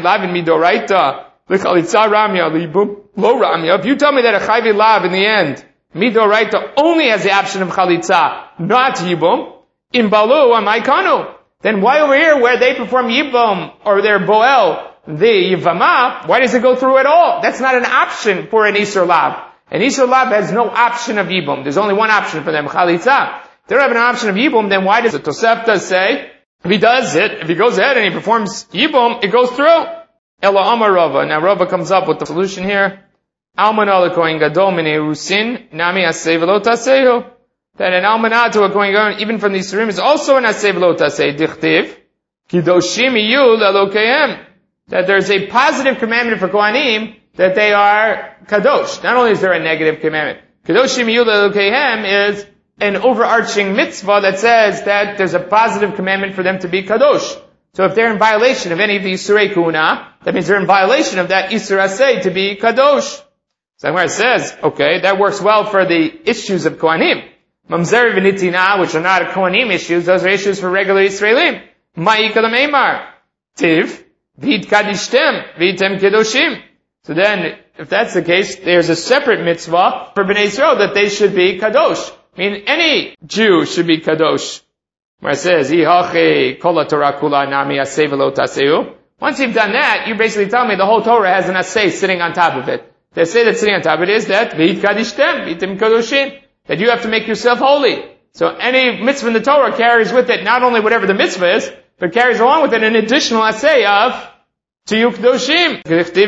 a Chayvi Lav in the end, Midoraita only has the option of Chalitza, not Yibum, in Balu and Maikanu, then why over here where they perform Yibum or their Boel, the Yivama, why does it go through at all? That's not an option for an Isur Lav. An Isur Lav has no option of Yibum. There's only one option for them, Chalitza. If they don't have an option of Yibum, then why does the Tosefta say, if he does it, if he goes ahead and he performs Yibum, it goes through? Ela Amar Rava. Now Rava comes up with the solution here. Almanah lekohen gadol minei rusin, nami aseh v'lo tasehu. That an almanah to a kohen gadol, even from the Yisurim, is also an aseh v'lo taseh. Dichtiv, kidoshim iyu le'elokeihem. That there's a positive commandment for Kohanim that they are kadosh. Not only is there a negative commandment, kadoshim yihyu le'elokehem is an overarching mitzvah that says that there's a positive commandment for them to be kadosh. So if they're in violation of any of the Isurei Kuhuna, that means they're in violation of that Isur Aseh to be kadosh. So where it says, okay, that works well for the issues of Kohanim. Mamzer v'nitina, which are not Kohanim issues, those are issues for regular Israelim. Ma'ika l'meimar. Tiv, v'id kadishtem, v'item kedoshim. So then, if that's the case, there's a separate mitzvah for Bnei Yisrael that they should be kadosh. I mean, any Jew should be kadosh. Where it says, Ihache kol Torah kula nami aseh v'lo taseu. Once you've done that, you basically tell me the whole Torah has an aseh sitting on top of it. The aseh that's sitting on top of it is that v'id kadishtem, v'item kedoshim. That you have to make yourself holy. So any mitzvah in the Torah carries with it not only whatever the mitzvah is, but carries along with it an additional aseh of Tiyu Kedoshim.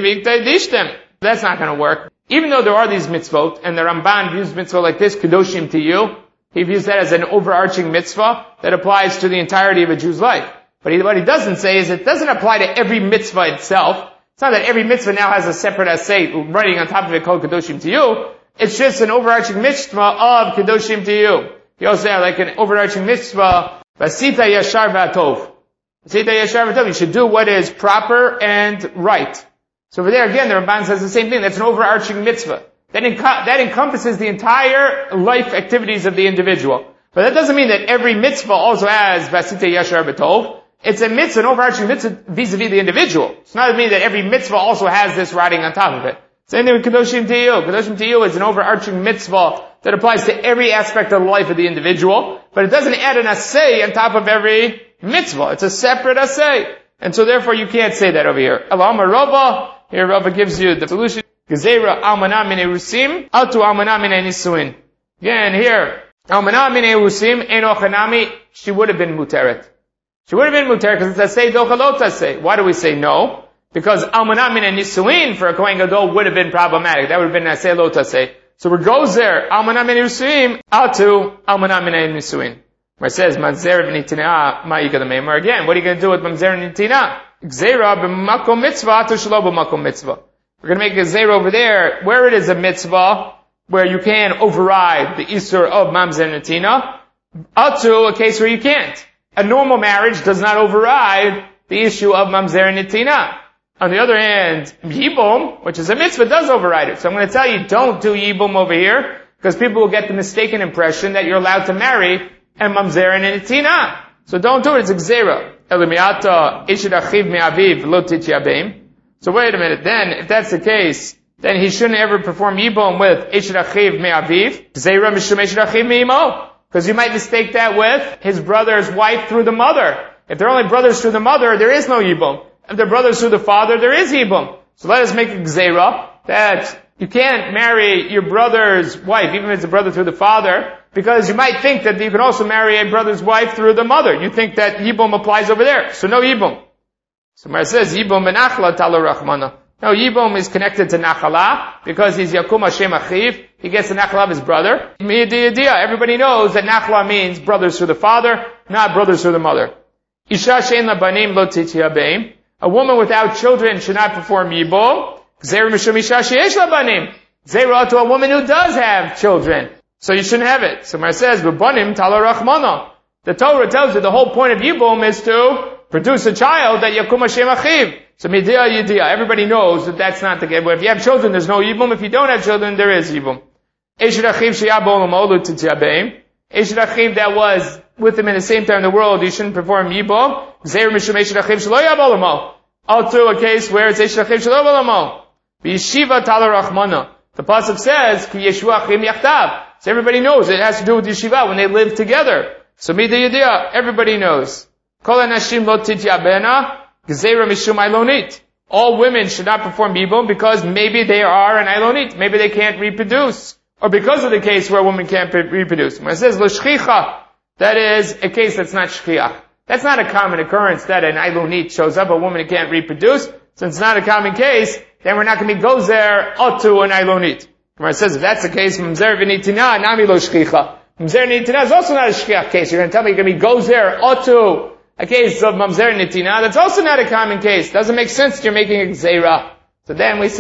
That's not going to work. Even though there are these mitzvot, and the Ramban views mitzvah like this, Kedoshim Tiyu, he views that as an overarching mitzvah that applies to the entirety of a Jew's life. But what he doesn't say is it doesn't apply to every mitzvah itself. It's not that every mitzvah now has a separate aseh running on top of it called Kedoshim Tiyu. It's just an overarching mitzvah of Kedoshim Tiyu. You also have like an overarching mitzvah, Vasita Yashar V'Atov. Vasita Yashar V'Atov, you should do what is proper and right. So over there again, the Ramban says the same thing. That's an overarching mitzvah. That encompasses the entire life activities of the individual. But that doesn't mean that every mitzvah also has Vasita Yashar V'Atov. It's a mitzvah, an overarching mitzvah vis-a-vis the individual. It's not mean that every mitzvah also has this riding on top of it. Same thing with Kedoshim Tiyu. Kedoshim Tiyu is an overarching mitzvah that applies to every aspect of the life of the individual, but it doesn't add an aseh on top of every mitzvah. It's a separate aseh. And so therefore you can't say that over here. Alama Rava, here Rava gives you the solution. Gezerah almana min erusim, atu almana min nisuin. Again, here, almana min erusim, eno chanami, she would have been muteret. She would have been muteret because it's aseh dochalot aseh. Why do we say no? Because almanah min nisuin for a Kohen Gadol would have been problematic. That would have been aseh lo taseh. So it goes there, almanah min nisuin, atu almanah min nisuin. Where it says, mamzer v'nitina ma'ika l'meimar. Again, what are you going to do with mamzer v'nitina? Gzeira b'makom mitzvah, atu shelo b'makom mitzvah. We're going to make a gzeira over there, where it is a mitzvah, where you can override the isur of mamzer v'nitina, atu, a case where you can't. A normal marriage does not override the issue of mamzer v'nitina. On the other hand, Yibum, which is a mitzvah, does override it. So I'm going to tell you, don't do Yibum over here, because people will get the mistaken impression that you're allowed to marry and mamzer and nitina. So don't do it, it's a gzera. Elimiata ishid achiv me'aviv lo tityabeim. So wait a minute, then, if that's the case, then he shouldn't ever perform Yibum with ishid achiv me'aviv. Gzera mishum ishid achiv me'imo. Because you might mistake that with his brother's wife through the mother. If they're only brothers through the mother, there is no Yibum. If they're brothers through the father, there is Yibum. So let us make a gzeira that you can't marry your brother's wife, even if it's a brother through the father, because you might think that you can also marry a brother's wife through the mother. You think that Yibum applies over there. So no Yibum. So where it says Yibum benachla talo rachmana. No, Yibum is connected to Nachala because he's Yakum Hashem Achiv. He gets the Nachala of his brother. Everybody knows that Nachala means brothers through the father, not brothers through the mother. Isha shein labanim lo tityabeim. A woman without children should not perform Yibum. Gzeira mishum isha sheyesh labanim. Gzeira to a woman who does have children. So you shouldn't have it. So where it says, V'banim talo rachmana. The Torah tells you the whole point of Yibum is to produce a child that Yakum Hashem Achiv. So midia yidia. Everybody knows that that's not the case. If you have children, there's no Yibum. If you don't have children, there is Yibum. Eshid Achiv sheyabol l'molu tityabeim. Eshid Achiv that was with him in the same time in the world, you shouldn't perform Yibum. Gzeir mishum Eshid Achiv shelo yabol l'mo. Also a case where it's Eshid Achiv shelo yabol l'mo. V'yeshiva talo rachmana. The pasuk says, Ki yeshu achim yachtav. So everybody knows it has to do with yeshiva when they live together. So midia yidia, everybody knows. Kol hanashim lo tityabena. Gzeira mishum ailonit. All women should not perform Yibum because maybe they are an ailonit. Maybe they can't reproduce. Or because of the case where a woman can't reproduce. When it says lo shchicha, that is a case that's not shchiach. That's not a common occurrence that an ailonit shows up, a woman who can't reproduce. Since it's not a common case, then we're not going to be gozer otu an ailonit. When it says if that's the case, mamzer v'nitina, nami lo shchicha. Mamzer v'nitina is also not a shchiach case. You're going to tell me you're going to be gozer otu. A case of mamzer nitina, that's also not a common case. Doesn't make sense that you're making a gzeira. So then we said,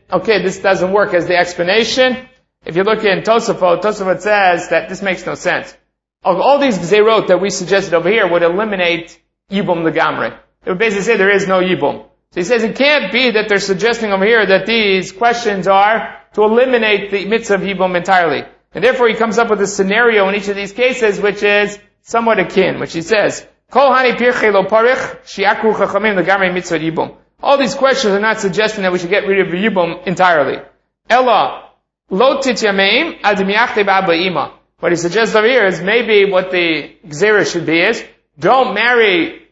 okay, this doesn't work as the explanation. If you look in Tosafot, Tosafot says that this makes no sense. All these gzerot that we suggested over here would eliminate Yibum Legamre. It would basically say there is no Yibum. So he says it can't be that they're suggesting over here that these questions are to eliminate the mitzvah of Yibum entirely. And therefore he comes up with a scenario in each of these cases which is somewhat akin, which he says, Kol hani pirche lo parich, shiakru chachamim legamre mitzvah Yibum. All these questions are not suggesting that we should get rid of Yibum entirely. Ella, lo tityameim ad miyachte ba'aba ima. What he suggests over here is maybe what the gzera should be is, don't marry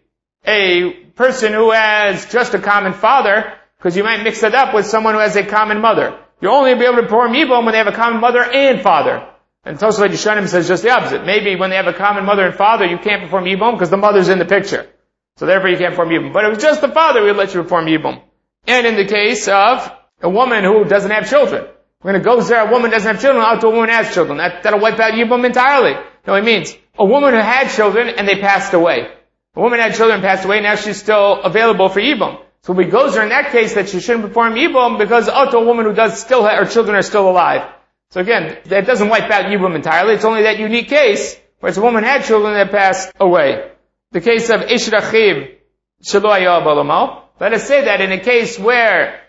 a person who has just a common father, because you might mix it up with someone who has a common mother. You'll only be able to perform Yibum when they have a common mother and father. And Tosafot Yeshanim says just the opposite. Maybe when they have a common mother and father, you can't perform Yibum because the mother's in the picture. So therefore you can't perform Yibum. But if it was just the father, we'd let you perform Yibum. And in the case of a woman who doesn't have children, we're going to go there, a woman doesn't have children, out to a woman who has children. That'll wipe out Yibum entirely. No, it means a woman who had children and they passed away. A woman had children and passed away, now she's still available for Yibum. So we goes there in that case that she shouldn't perform Yibum because to a woman who does still have, her children are still alive. So again, that doesn't wipe out Yibum entirely. It's only that unique case where it's a woman had children that passed away. The case of Ish Rachiv Shelo Haya Balamo. Let us say that in a case where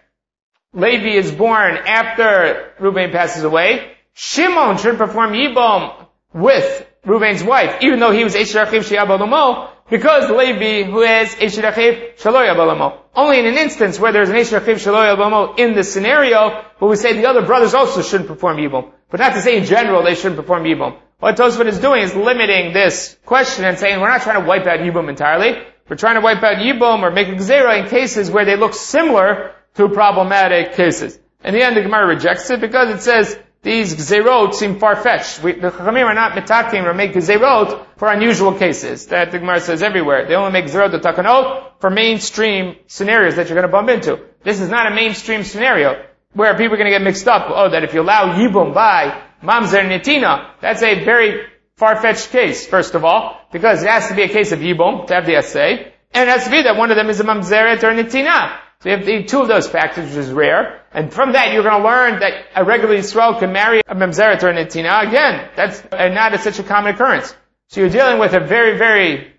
Levi is born after Reuben passes away, Shimon should perform Yibum with Reuben's wife, even though he was Ish Rachiv Shelo Haya Balamo, because Levi, who is Ish Rachiv Shelo Haya Balamo. Only in an instance where there's an Ish Rachiv Shelo Haya Balamo in this scenario, where we say the other brothers also shouldn't perform Yibum. But not to say in general they shouldn't perform Yibum. What Tosafot is doing is limiting this question and saying we're not trying to wipe out Yibum entirely. We're trying to wipe out Yibum or make a gzera in cases where they look similar to problematic cases. In the end, the Gemara rejects it because it says these gzerot seem far-fetched. The Chachamim are not mitaking or make gzerot for unusual cases. That the Gemara says everywhere. They only make gzerot the takanot for mainstream scenarios that you're going to bump into. This is not a mainstream scenario where people are going to get mixed up. Oh, that if you allow Yibum by Mamzer Netina, that's a very far-fetched case, first of all, because it has to be a case of Yibum to have the essay, and it has to be that one of them is a Mamzeret or Netina. So you have the two of those factors, which is rare. And from that, you're going to learn that a regular Yisrael can marry a Mamzeret or a Netina. Again, that's not such a common occurrence. So you're dealing with a very, very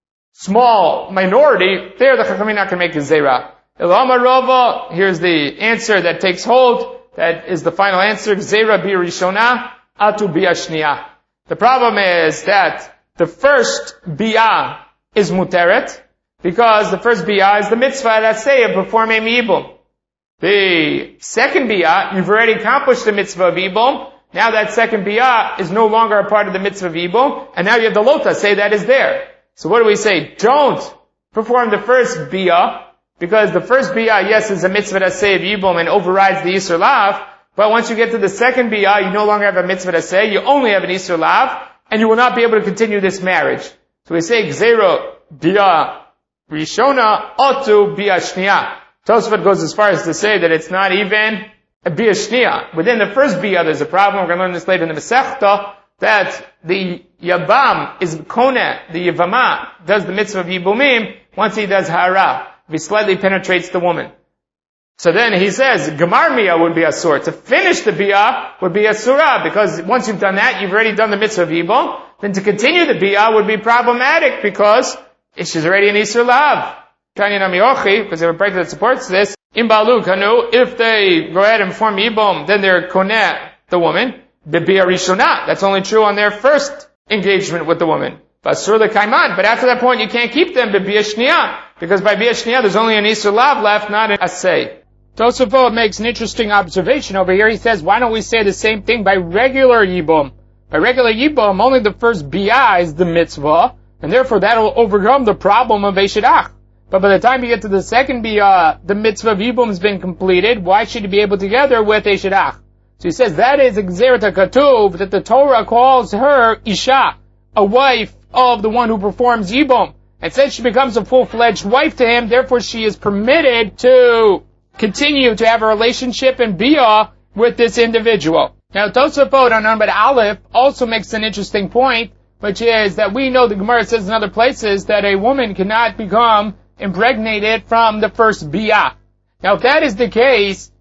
small minority. There, the Chachamim not going to make a Zera. Ilama Rova, here's the answer that takes hold. That is the final answer. Zera bi Rishona, atu bi Ashniya. The problem is that the first biyah is muteret, because the first biyah is the mitzvah that say of performing Yibum. The second biyah, you've already accomplished the mitzvah of Yibum. Now that second biyah is no longer a part of the mitzvah of Yibum, and now you have the lota say that is there. So what do we say? Don't perform the first biyah, because the first biyah, yes, is a mitzvah that say of Yibum and overrides the Yisur Lav, but once you get to the second biyah, you no longer have a mitzvah to say, you only have an Yisur Lav, and you will not be able to continue this marriage. So we say, Gzero biyah rishona otu biyah shniya. Tosafot goes as far as to say that it's not even a biyah shniya. Within the first biyah, there's a problem. We're going to learn this later in the Masechta, that the Yavam is Kone, the Yavama, does the mitzvah of Yibumim once he does Hara. If he slightly penetrates the woman. So then he says, Gemar Miyah would be Asur. To finish the Biyah would be Asura, because once you've done that, you've already done the mitzvah of Yibum. Then to continue the Biyah would be problematic, because she's already an Isur Lav. Tanya Namiochi, because they have a break that supports this. Imbalu Kanu, if they go ahead and form Yibum, then they're Koneh, the woman. Biyah Rishonah. That's only true on their first engagement with the woman. Basur the Kaiman. But after that point, you can't keep them Biyah Shniyah. Because by Biyah Shniyah, there's only an Isur Lav left, not an Asay. Tosafot makes an interesting observation over here. He says, why don't we say the same thing by regular Yibum? By regular Yibum, only the first Biyah is the mitzvah, and therefore that'll overcome the problem of Eishidach. But by the time you get to the second Biyah, the mitzvah of Yibum has been completed. Why should you be able together with Eishidach? So he says that is Gzeret HaKatuv, that the Torah calls her Isha, a wife of the one who performs Yibum. And since she becomes a full-fledged wife to him, therefore she is permitted to continue to have a relationship and biyah with this individual. Now Tosafot on Amud Aleph also makes an interesting point, which is that we know the Gemara says in other places that a woman cannot become impregnated from the first biyah. Now if that is the case,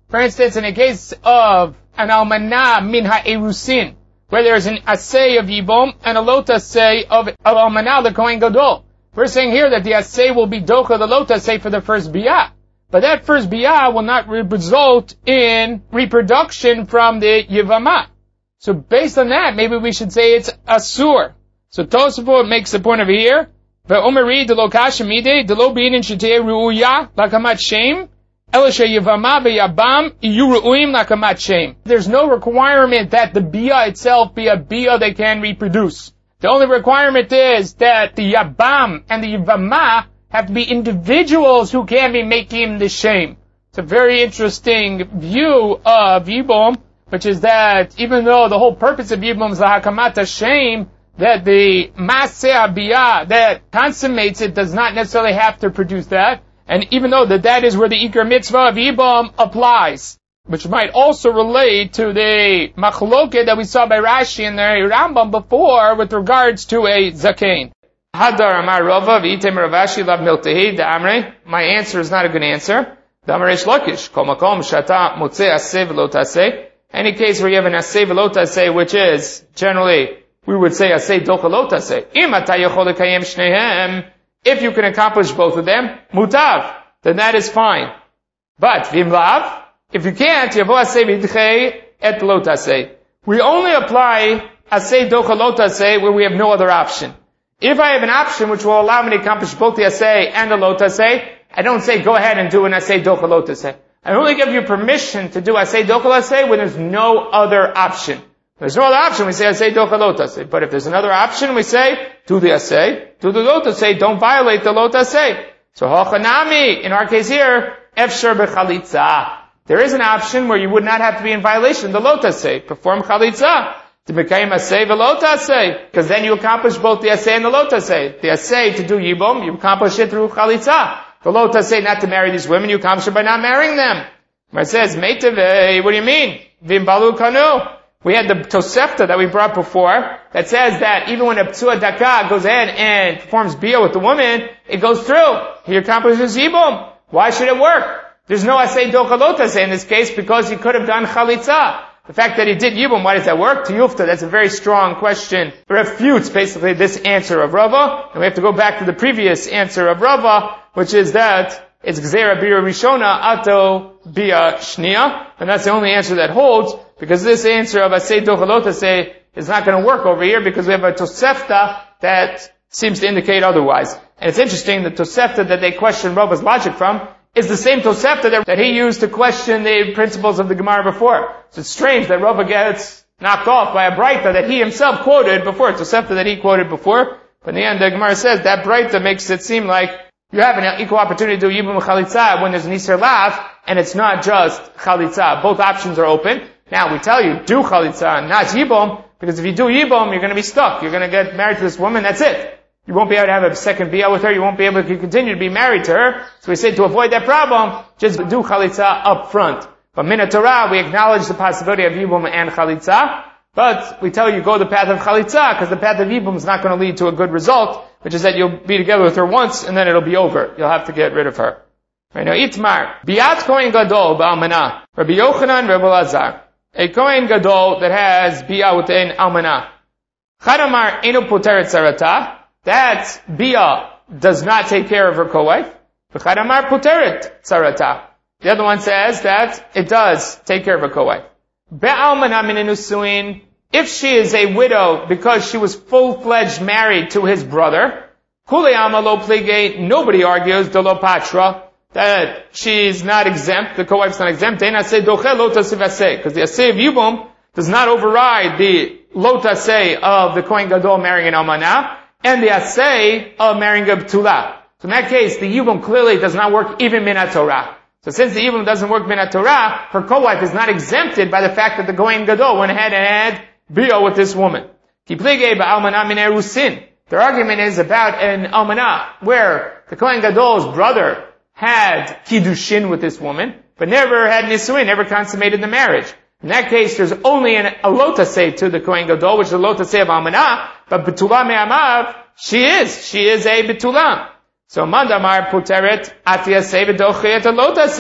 For instance, in a case of an almanah min ha'erusin, where there's an assay of yibum and a lot assay of almanah the Kohen Gadol. We're saying here that the assay will be docha the lot assay for the first biyah. But that first biyah will not result in reproduction from the yivamah. So based on that, maybe we should say it's asur. So Tosafot makes the point over here. Ve'omeri de lo kashamide de lo beinin shetei ru'uya lakamat shem elisha yivamah be'yabam iyu ru'uim lakamat shem. There's no requirement that the biyah itself be a biyah that can reproduce. The only requirement is that the yabam and the yivamah have to be individuals who can be making the shem. It's a very interesting view of Yibum, which is that even though the whole purpose of Yibum is the Hakamat Shem, that the Maseh Abiyah that consummates it does not necessarily have to produce that, and even though that is where the Iker Mitzvah of Yibum applies, which might also relate to the Machloket that we saw by Rashi and the Rambam before with regards to a Zakein. Hadar Amar Rava v'item Ravashi lav miltehi da'amre. My answer is not a good answer. Da'amar Reish Lakish kol makom shata motzei aseh v'lo taseh. Any case where you have an aseh v'lo taseh, which is generally we would say aseh docha lo taseh. Im ata yochol lekayem shnehem. If you can accomplish both of them, mutav, then that is fine. But v'im lav, if you can't, yavo aseh v'idchei et lo taseh. We only apply aseh docha lo taseh where we have no other option. If I have an option which will allow me to accomplish both the asay and the lot asay, I don't say go ahead and do an asay docha lot asay. I only give you permission to do asay docha asay when there's no other option. If there's no other option, we say asay docha lot asay. But if there's another option, we say do the asay, do the lot asay, don't violate the lot asay. So hachanami, in our case here, efshar b'chalitza. There is an option where you would not have to be in violation of the lot asay. Perform chalitza. To become asay v'lo taseh, because then you accomplish both the asay and the lo taseh. The asay to do yibum, you accomplish it through chalitza. The lo taseh not to marry these women, you accomplish it by not marrying them. Where it says, meitevei, what do you mean? Vim balu kanu. We had the Tosefta that we brought before, that says that even when a psua daka goes ahead and performs bia with the woman, it goes through. He accomplishes yibum. Why should it work? There's no asay docha lo taseh in this case, because he could have done chalitza. The fact that he did Yibum, why does that work? Tiyufta, that's a very strong question. It refutes basically this answer of Rava, and we have to go back to the previous answer of Rava, which is that it's Gzeira Bira Rishona Ato Bia Shnia, and that's the only answer that holds, because this answer of Asay Dochalot Asay is not going to work over here, because we have a Tosefta that seems to indicate otherwise. And it's interesting, the Tosefta that they question Rava's logic from is the same Tosefta that he used to question the principles of the Gemara before. So it's strange that Rava gets knocked off by a Braita that he himself quoted before, Tosefta that he quoted before. But in the end, the Gemara says that Braita makes it seem like you have an equal opportunity to do Yibum Chalitza when there's an Isser Lav, and it's not just Chalitza. Both options are open. Now, we tell you, do Chalitza, not Yibum, because if you do Yibum, you're going to be stuck. You're going to get married to this woman, that's it. You won't be able to have a second biyah with her. You won't be able to continue to be married to her. So we say to avoid that problem, just do chalitza up front. But min Torah, we acknowledge the possibility of yibum and chalitza. But we tell you go the path of chalitza, because the path of yibum is not going to lead to a good result, which is that you'll be together with her once and then it'll be over. You'll have to get rid of her. Right now, Itmar. Biat Kohen Gadol ba'almanah. Rabbi Yochanan, Rabbi Lazar. A Kohen Gadol that has biyah with an almanah. Chadamar enu poteret sarata. That bia does not take care of her co-wife. V'chadamar poteret sarata. The other one says that it does take care of her co-wife. Be'almana min nusuin. If she is a widow because she was full-fledged married to his brother, kule alma lo plige. Nobody argues de lo patra that she's not exempt. The co-wife's not exempt. Because the aseh of yibum does not override the lo taseh of the Kohen Gadol marrying an almanah, and the asay of marrying a b'tulah. So in that case, the yibum clearly does not work even min Torah. So since the yibum doesn't work min Torah, her co-wife is not exempted by the fact that the Kohen Gadol went ahead and had bia with this woman. Ki plige ba'almanah min erusin. Their argument is about an almanah, where the Kohen Gadol's brother had kiddushin with this woman, but never had nisuin, never consummated the marriage. In that case, there's only a lot asay to the Kohen Gadol, which is a lot asay of almanah, but betula me'amav, she is a betula. So mandamar puteret ati asay v'dochiyet a lot asay.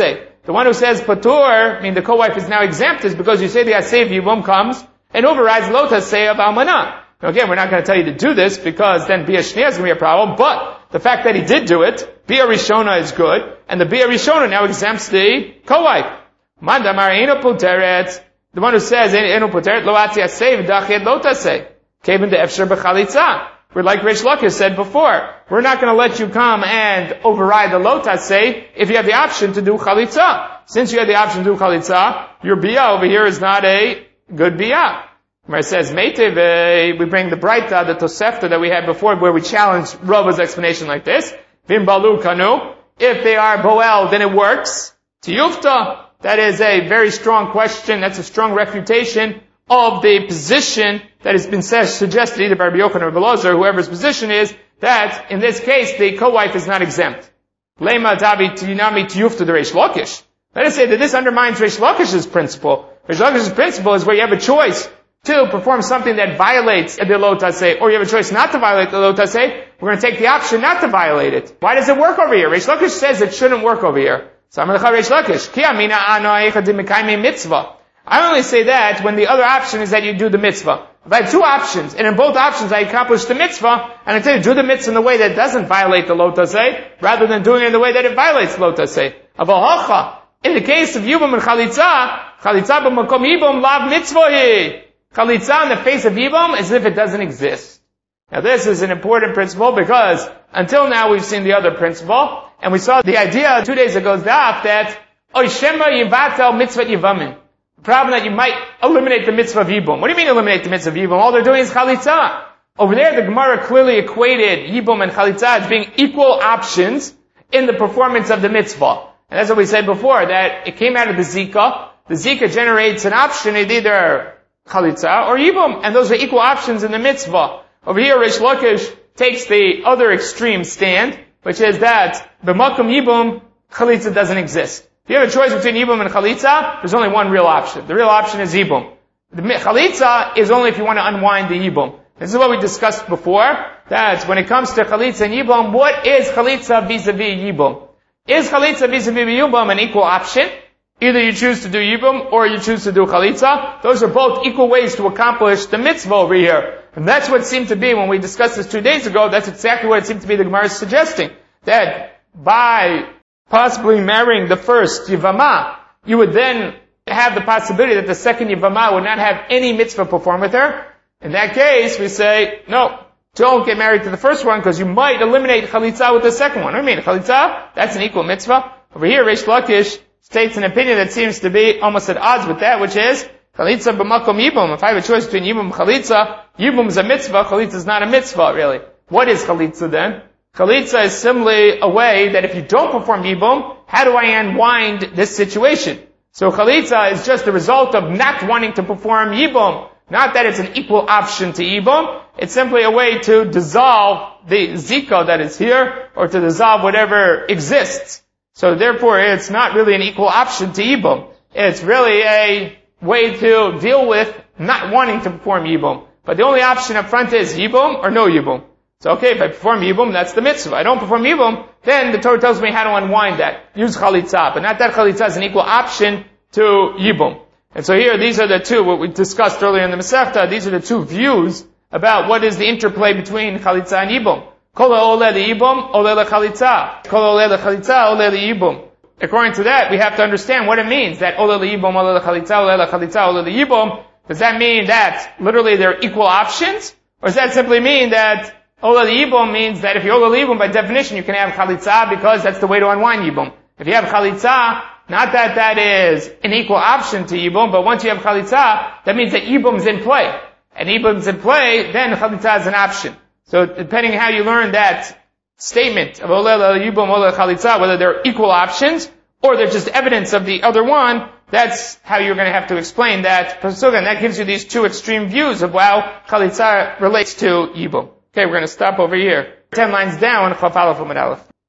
The one who says patur, I mean the co-wife is now exempt, is because you say the asay of yibum comes and overrides lo tasay of almanah. Now again, we're not going to tell you to do this because then bia shniya is going to be a problem, but the fact that he did do it, bia rishona is good, and the bia rishona now exempts the co-wife. Mandamar eno poteret, the one who says eno poteret lo atzi asay v'dachet lo tasay. Kevin de efsher b'chalitza. We're like Reish Lakish said before. We're not going to let you come and override the lo tasay if you have the option to do chalitza. Since you have the option to do chalitza, your bia over here is not a good bia. Where it says, Meitiv, we bring the Braita, the Tosefta that we had before, where we challenged Rava's explanation like this. Vim balu kanu. If they are boel, then it works. Tiyufta. That is a very strong question. That's a strong refutation of the position that has been suggested either by Rabbi Yochanan or Rabbi Elazar, whoever's position is, that in this case, the co-wife is not exempt. Lema tabi tinami tiyufta de Reish Lakish. Let us say that this undermines Reish Lakish's principle. Reish Lakish's principle is where you have a choice to perform something that violates the lo taseh, or you have a choice not to violate the lo taseh. We're going to take the option not to violate it. Why does it work over here? Reish Lakish says it shouldn't work over here. So I'm going to Reish Lakish. Ki amina ano eicha de mekayme mitzvah. I only say that when the other option is that you do the mitzvah. If I have two options, and in both options I accomplish the mitzvah, and I tell you do the mitzvah in the way that doesn't violate the lo taseh, rather than doing it in the way that it violates lo taseh. Avahocha. In the case of yibum and chalitza b'makom yibum lav mitzvah. Chalitza in the face of yibum as if it doesn't exist. Now this is an important principle because until now we've seen the other principle, and we saw the idea 2 days ago that oishema yivatel mitzvah yivamin. The problem that you might eliminate the mitzvah of yibum. What do you mean eliminate the mitzvah of yibum? All they're doing is chalitza. Over there the Gemara clearly equated yibum and chalitza as being equal options in the performance of the mitzvah. And that's what we said before, that it came out of the zika. The zika generates an option, it's either chalitza or yibum, and those are equal options in the mitzvah. Over here, Reish Lakish takes the other extreme stand, which is that b'makom yibum, chalitza doesn't exist. If you have a choice between yibum and chalitza, there's only one real option. The real option is yibum. The chalitza is only if you want to unwind the yibum. This is what we discussed before, that when it comes to chalitza and yibum, what is chalitza vis-a-vis yibum? Is chalitza vis-a-vis yibum an equal option? Either you choose to do yibum or you choose to do chalitza. Those are both equal ways to accomplish the mitzvah over here. And that's what it seemed to be when we discussed this 2 days ago. That's exactly what it seemed to be the Gemara is suggesting. That by possibly marrying the first yivama, you would then have the possibility that the second yivama would not have any mitzvah performed with her. In that case, we say, no, don't get married to the first one because you might eliminate chalitza with the second one. What do you mean? Chalitza, that's an equal mitzvah. Over here, Reish Lakish states an opinion that seems to be almost at odds with that, which is chalitza b'makom yibum. If I have a choice between yibum and chalitza, yibum is a mitzvah, chalitza is not a mitzvah, really. What is chalitza then? Chalitza is simply a way that if you don't perform yibum, how do I unwind this situation? So chalitza is just the result of not wanting to perform yibum. Not that it's an equal option to yibum. It's simply a way to dissolve the zika that is here, or to dissolve whatever exists. So therefore, it's not really an equal option to yibum. It's really a way to deal with not wanting to perform yibum. But the only option up front is yibum or no yibum. So okay, if I perform yibum, that's the mitzvah. If I don't perform yibum, then the Torah tells me how to unwind that. Use chalitza. But not that chalitza is an equal option to yibum. And so here, these are the two, what we discussed earlier in the Masechta, these are the two views about what is the interplay between chalitza and yibum. Kol ha'oleh li'yibum, oleh le'chalitza. Kol ha'oleh le'chalitza, oleh li'yibum. According to that, we have to understand what it means, that oleh li'yibum, oleh le'chalitza, oleh le'chalitza, oleh li'yibum. Does that mean that literally they're equal options? Or does that simply mean that oleh li'yibum means that if you oleh li'yibum, by definition, you can have chalitza because that's the way to unwind yibum. If you have chalitza, not that that is an equal option to yibum, but once you have chalitza, that means that yibum is in play. And yibum is in play, then chalitza is an option. So depending on how you learn that statement of oleh yibum, oleh chalitza, whether they're equal options, or they're just evidence of the other one, that's how you're going to have to explain that. So again, that gives you these two extreme views of how chalitza relates to yibum. Okay, we're going to stop over here. 10 lines down, Chaf Aleph Amud Aleph.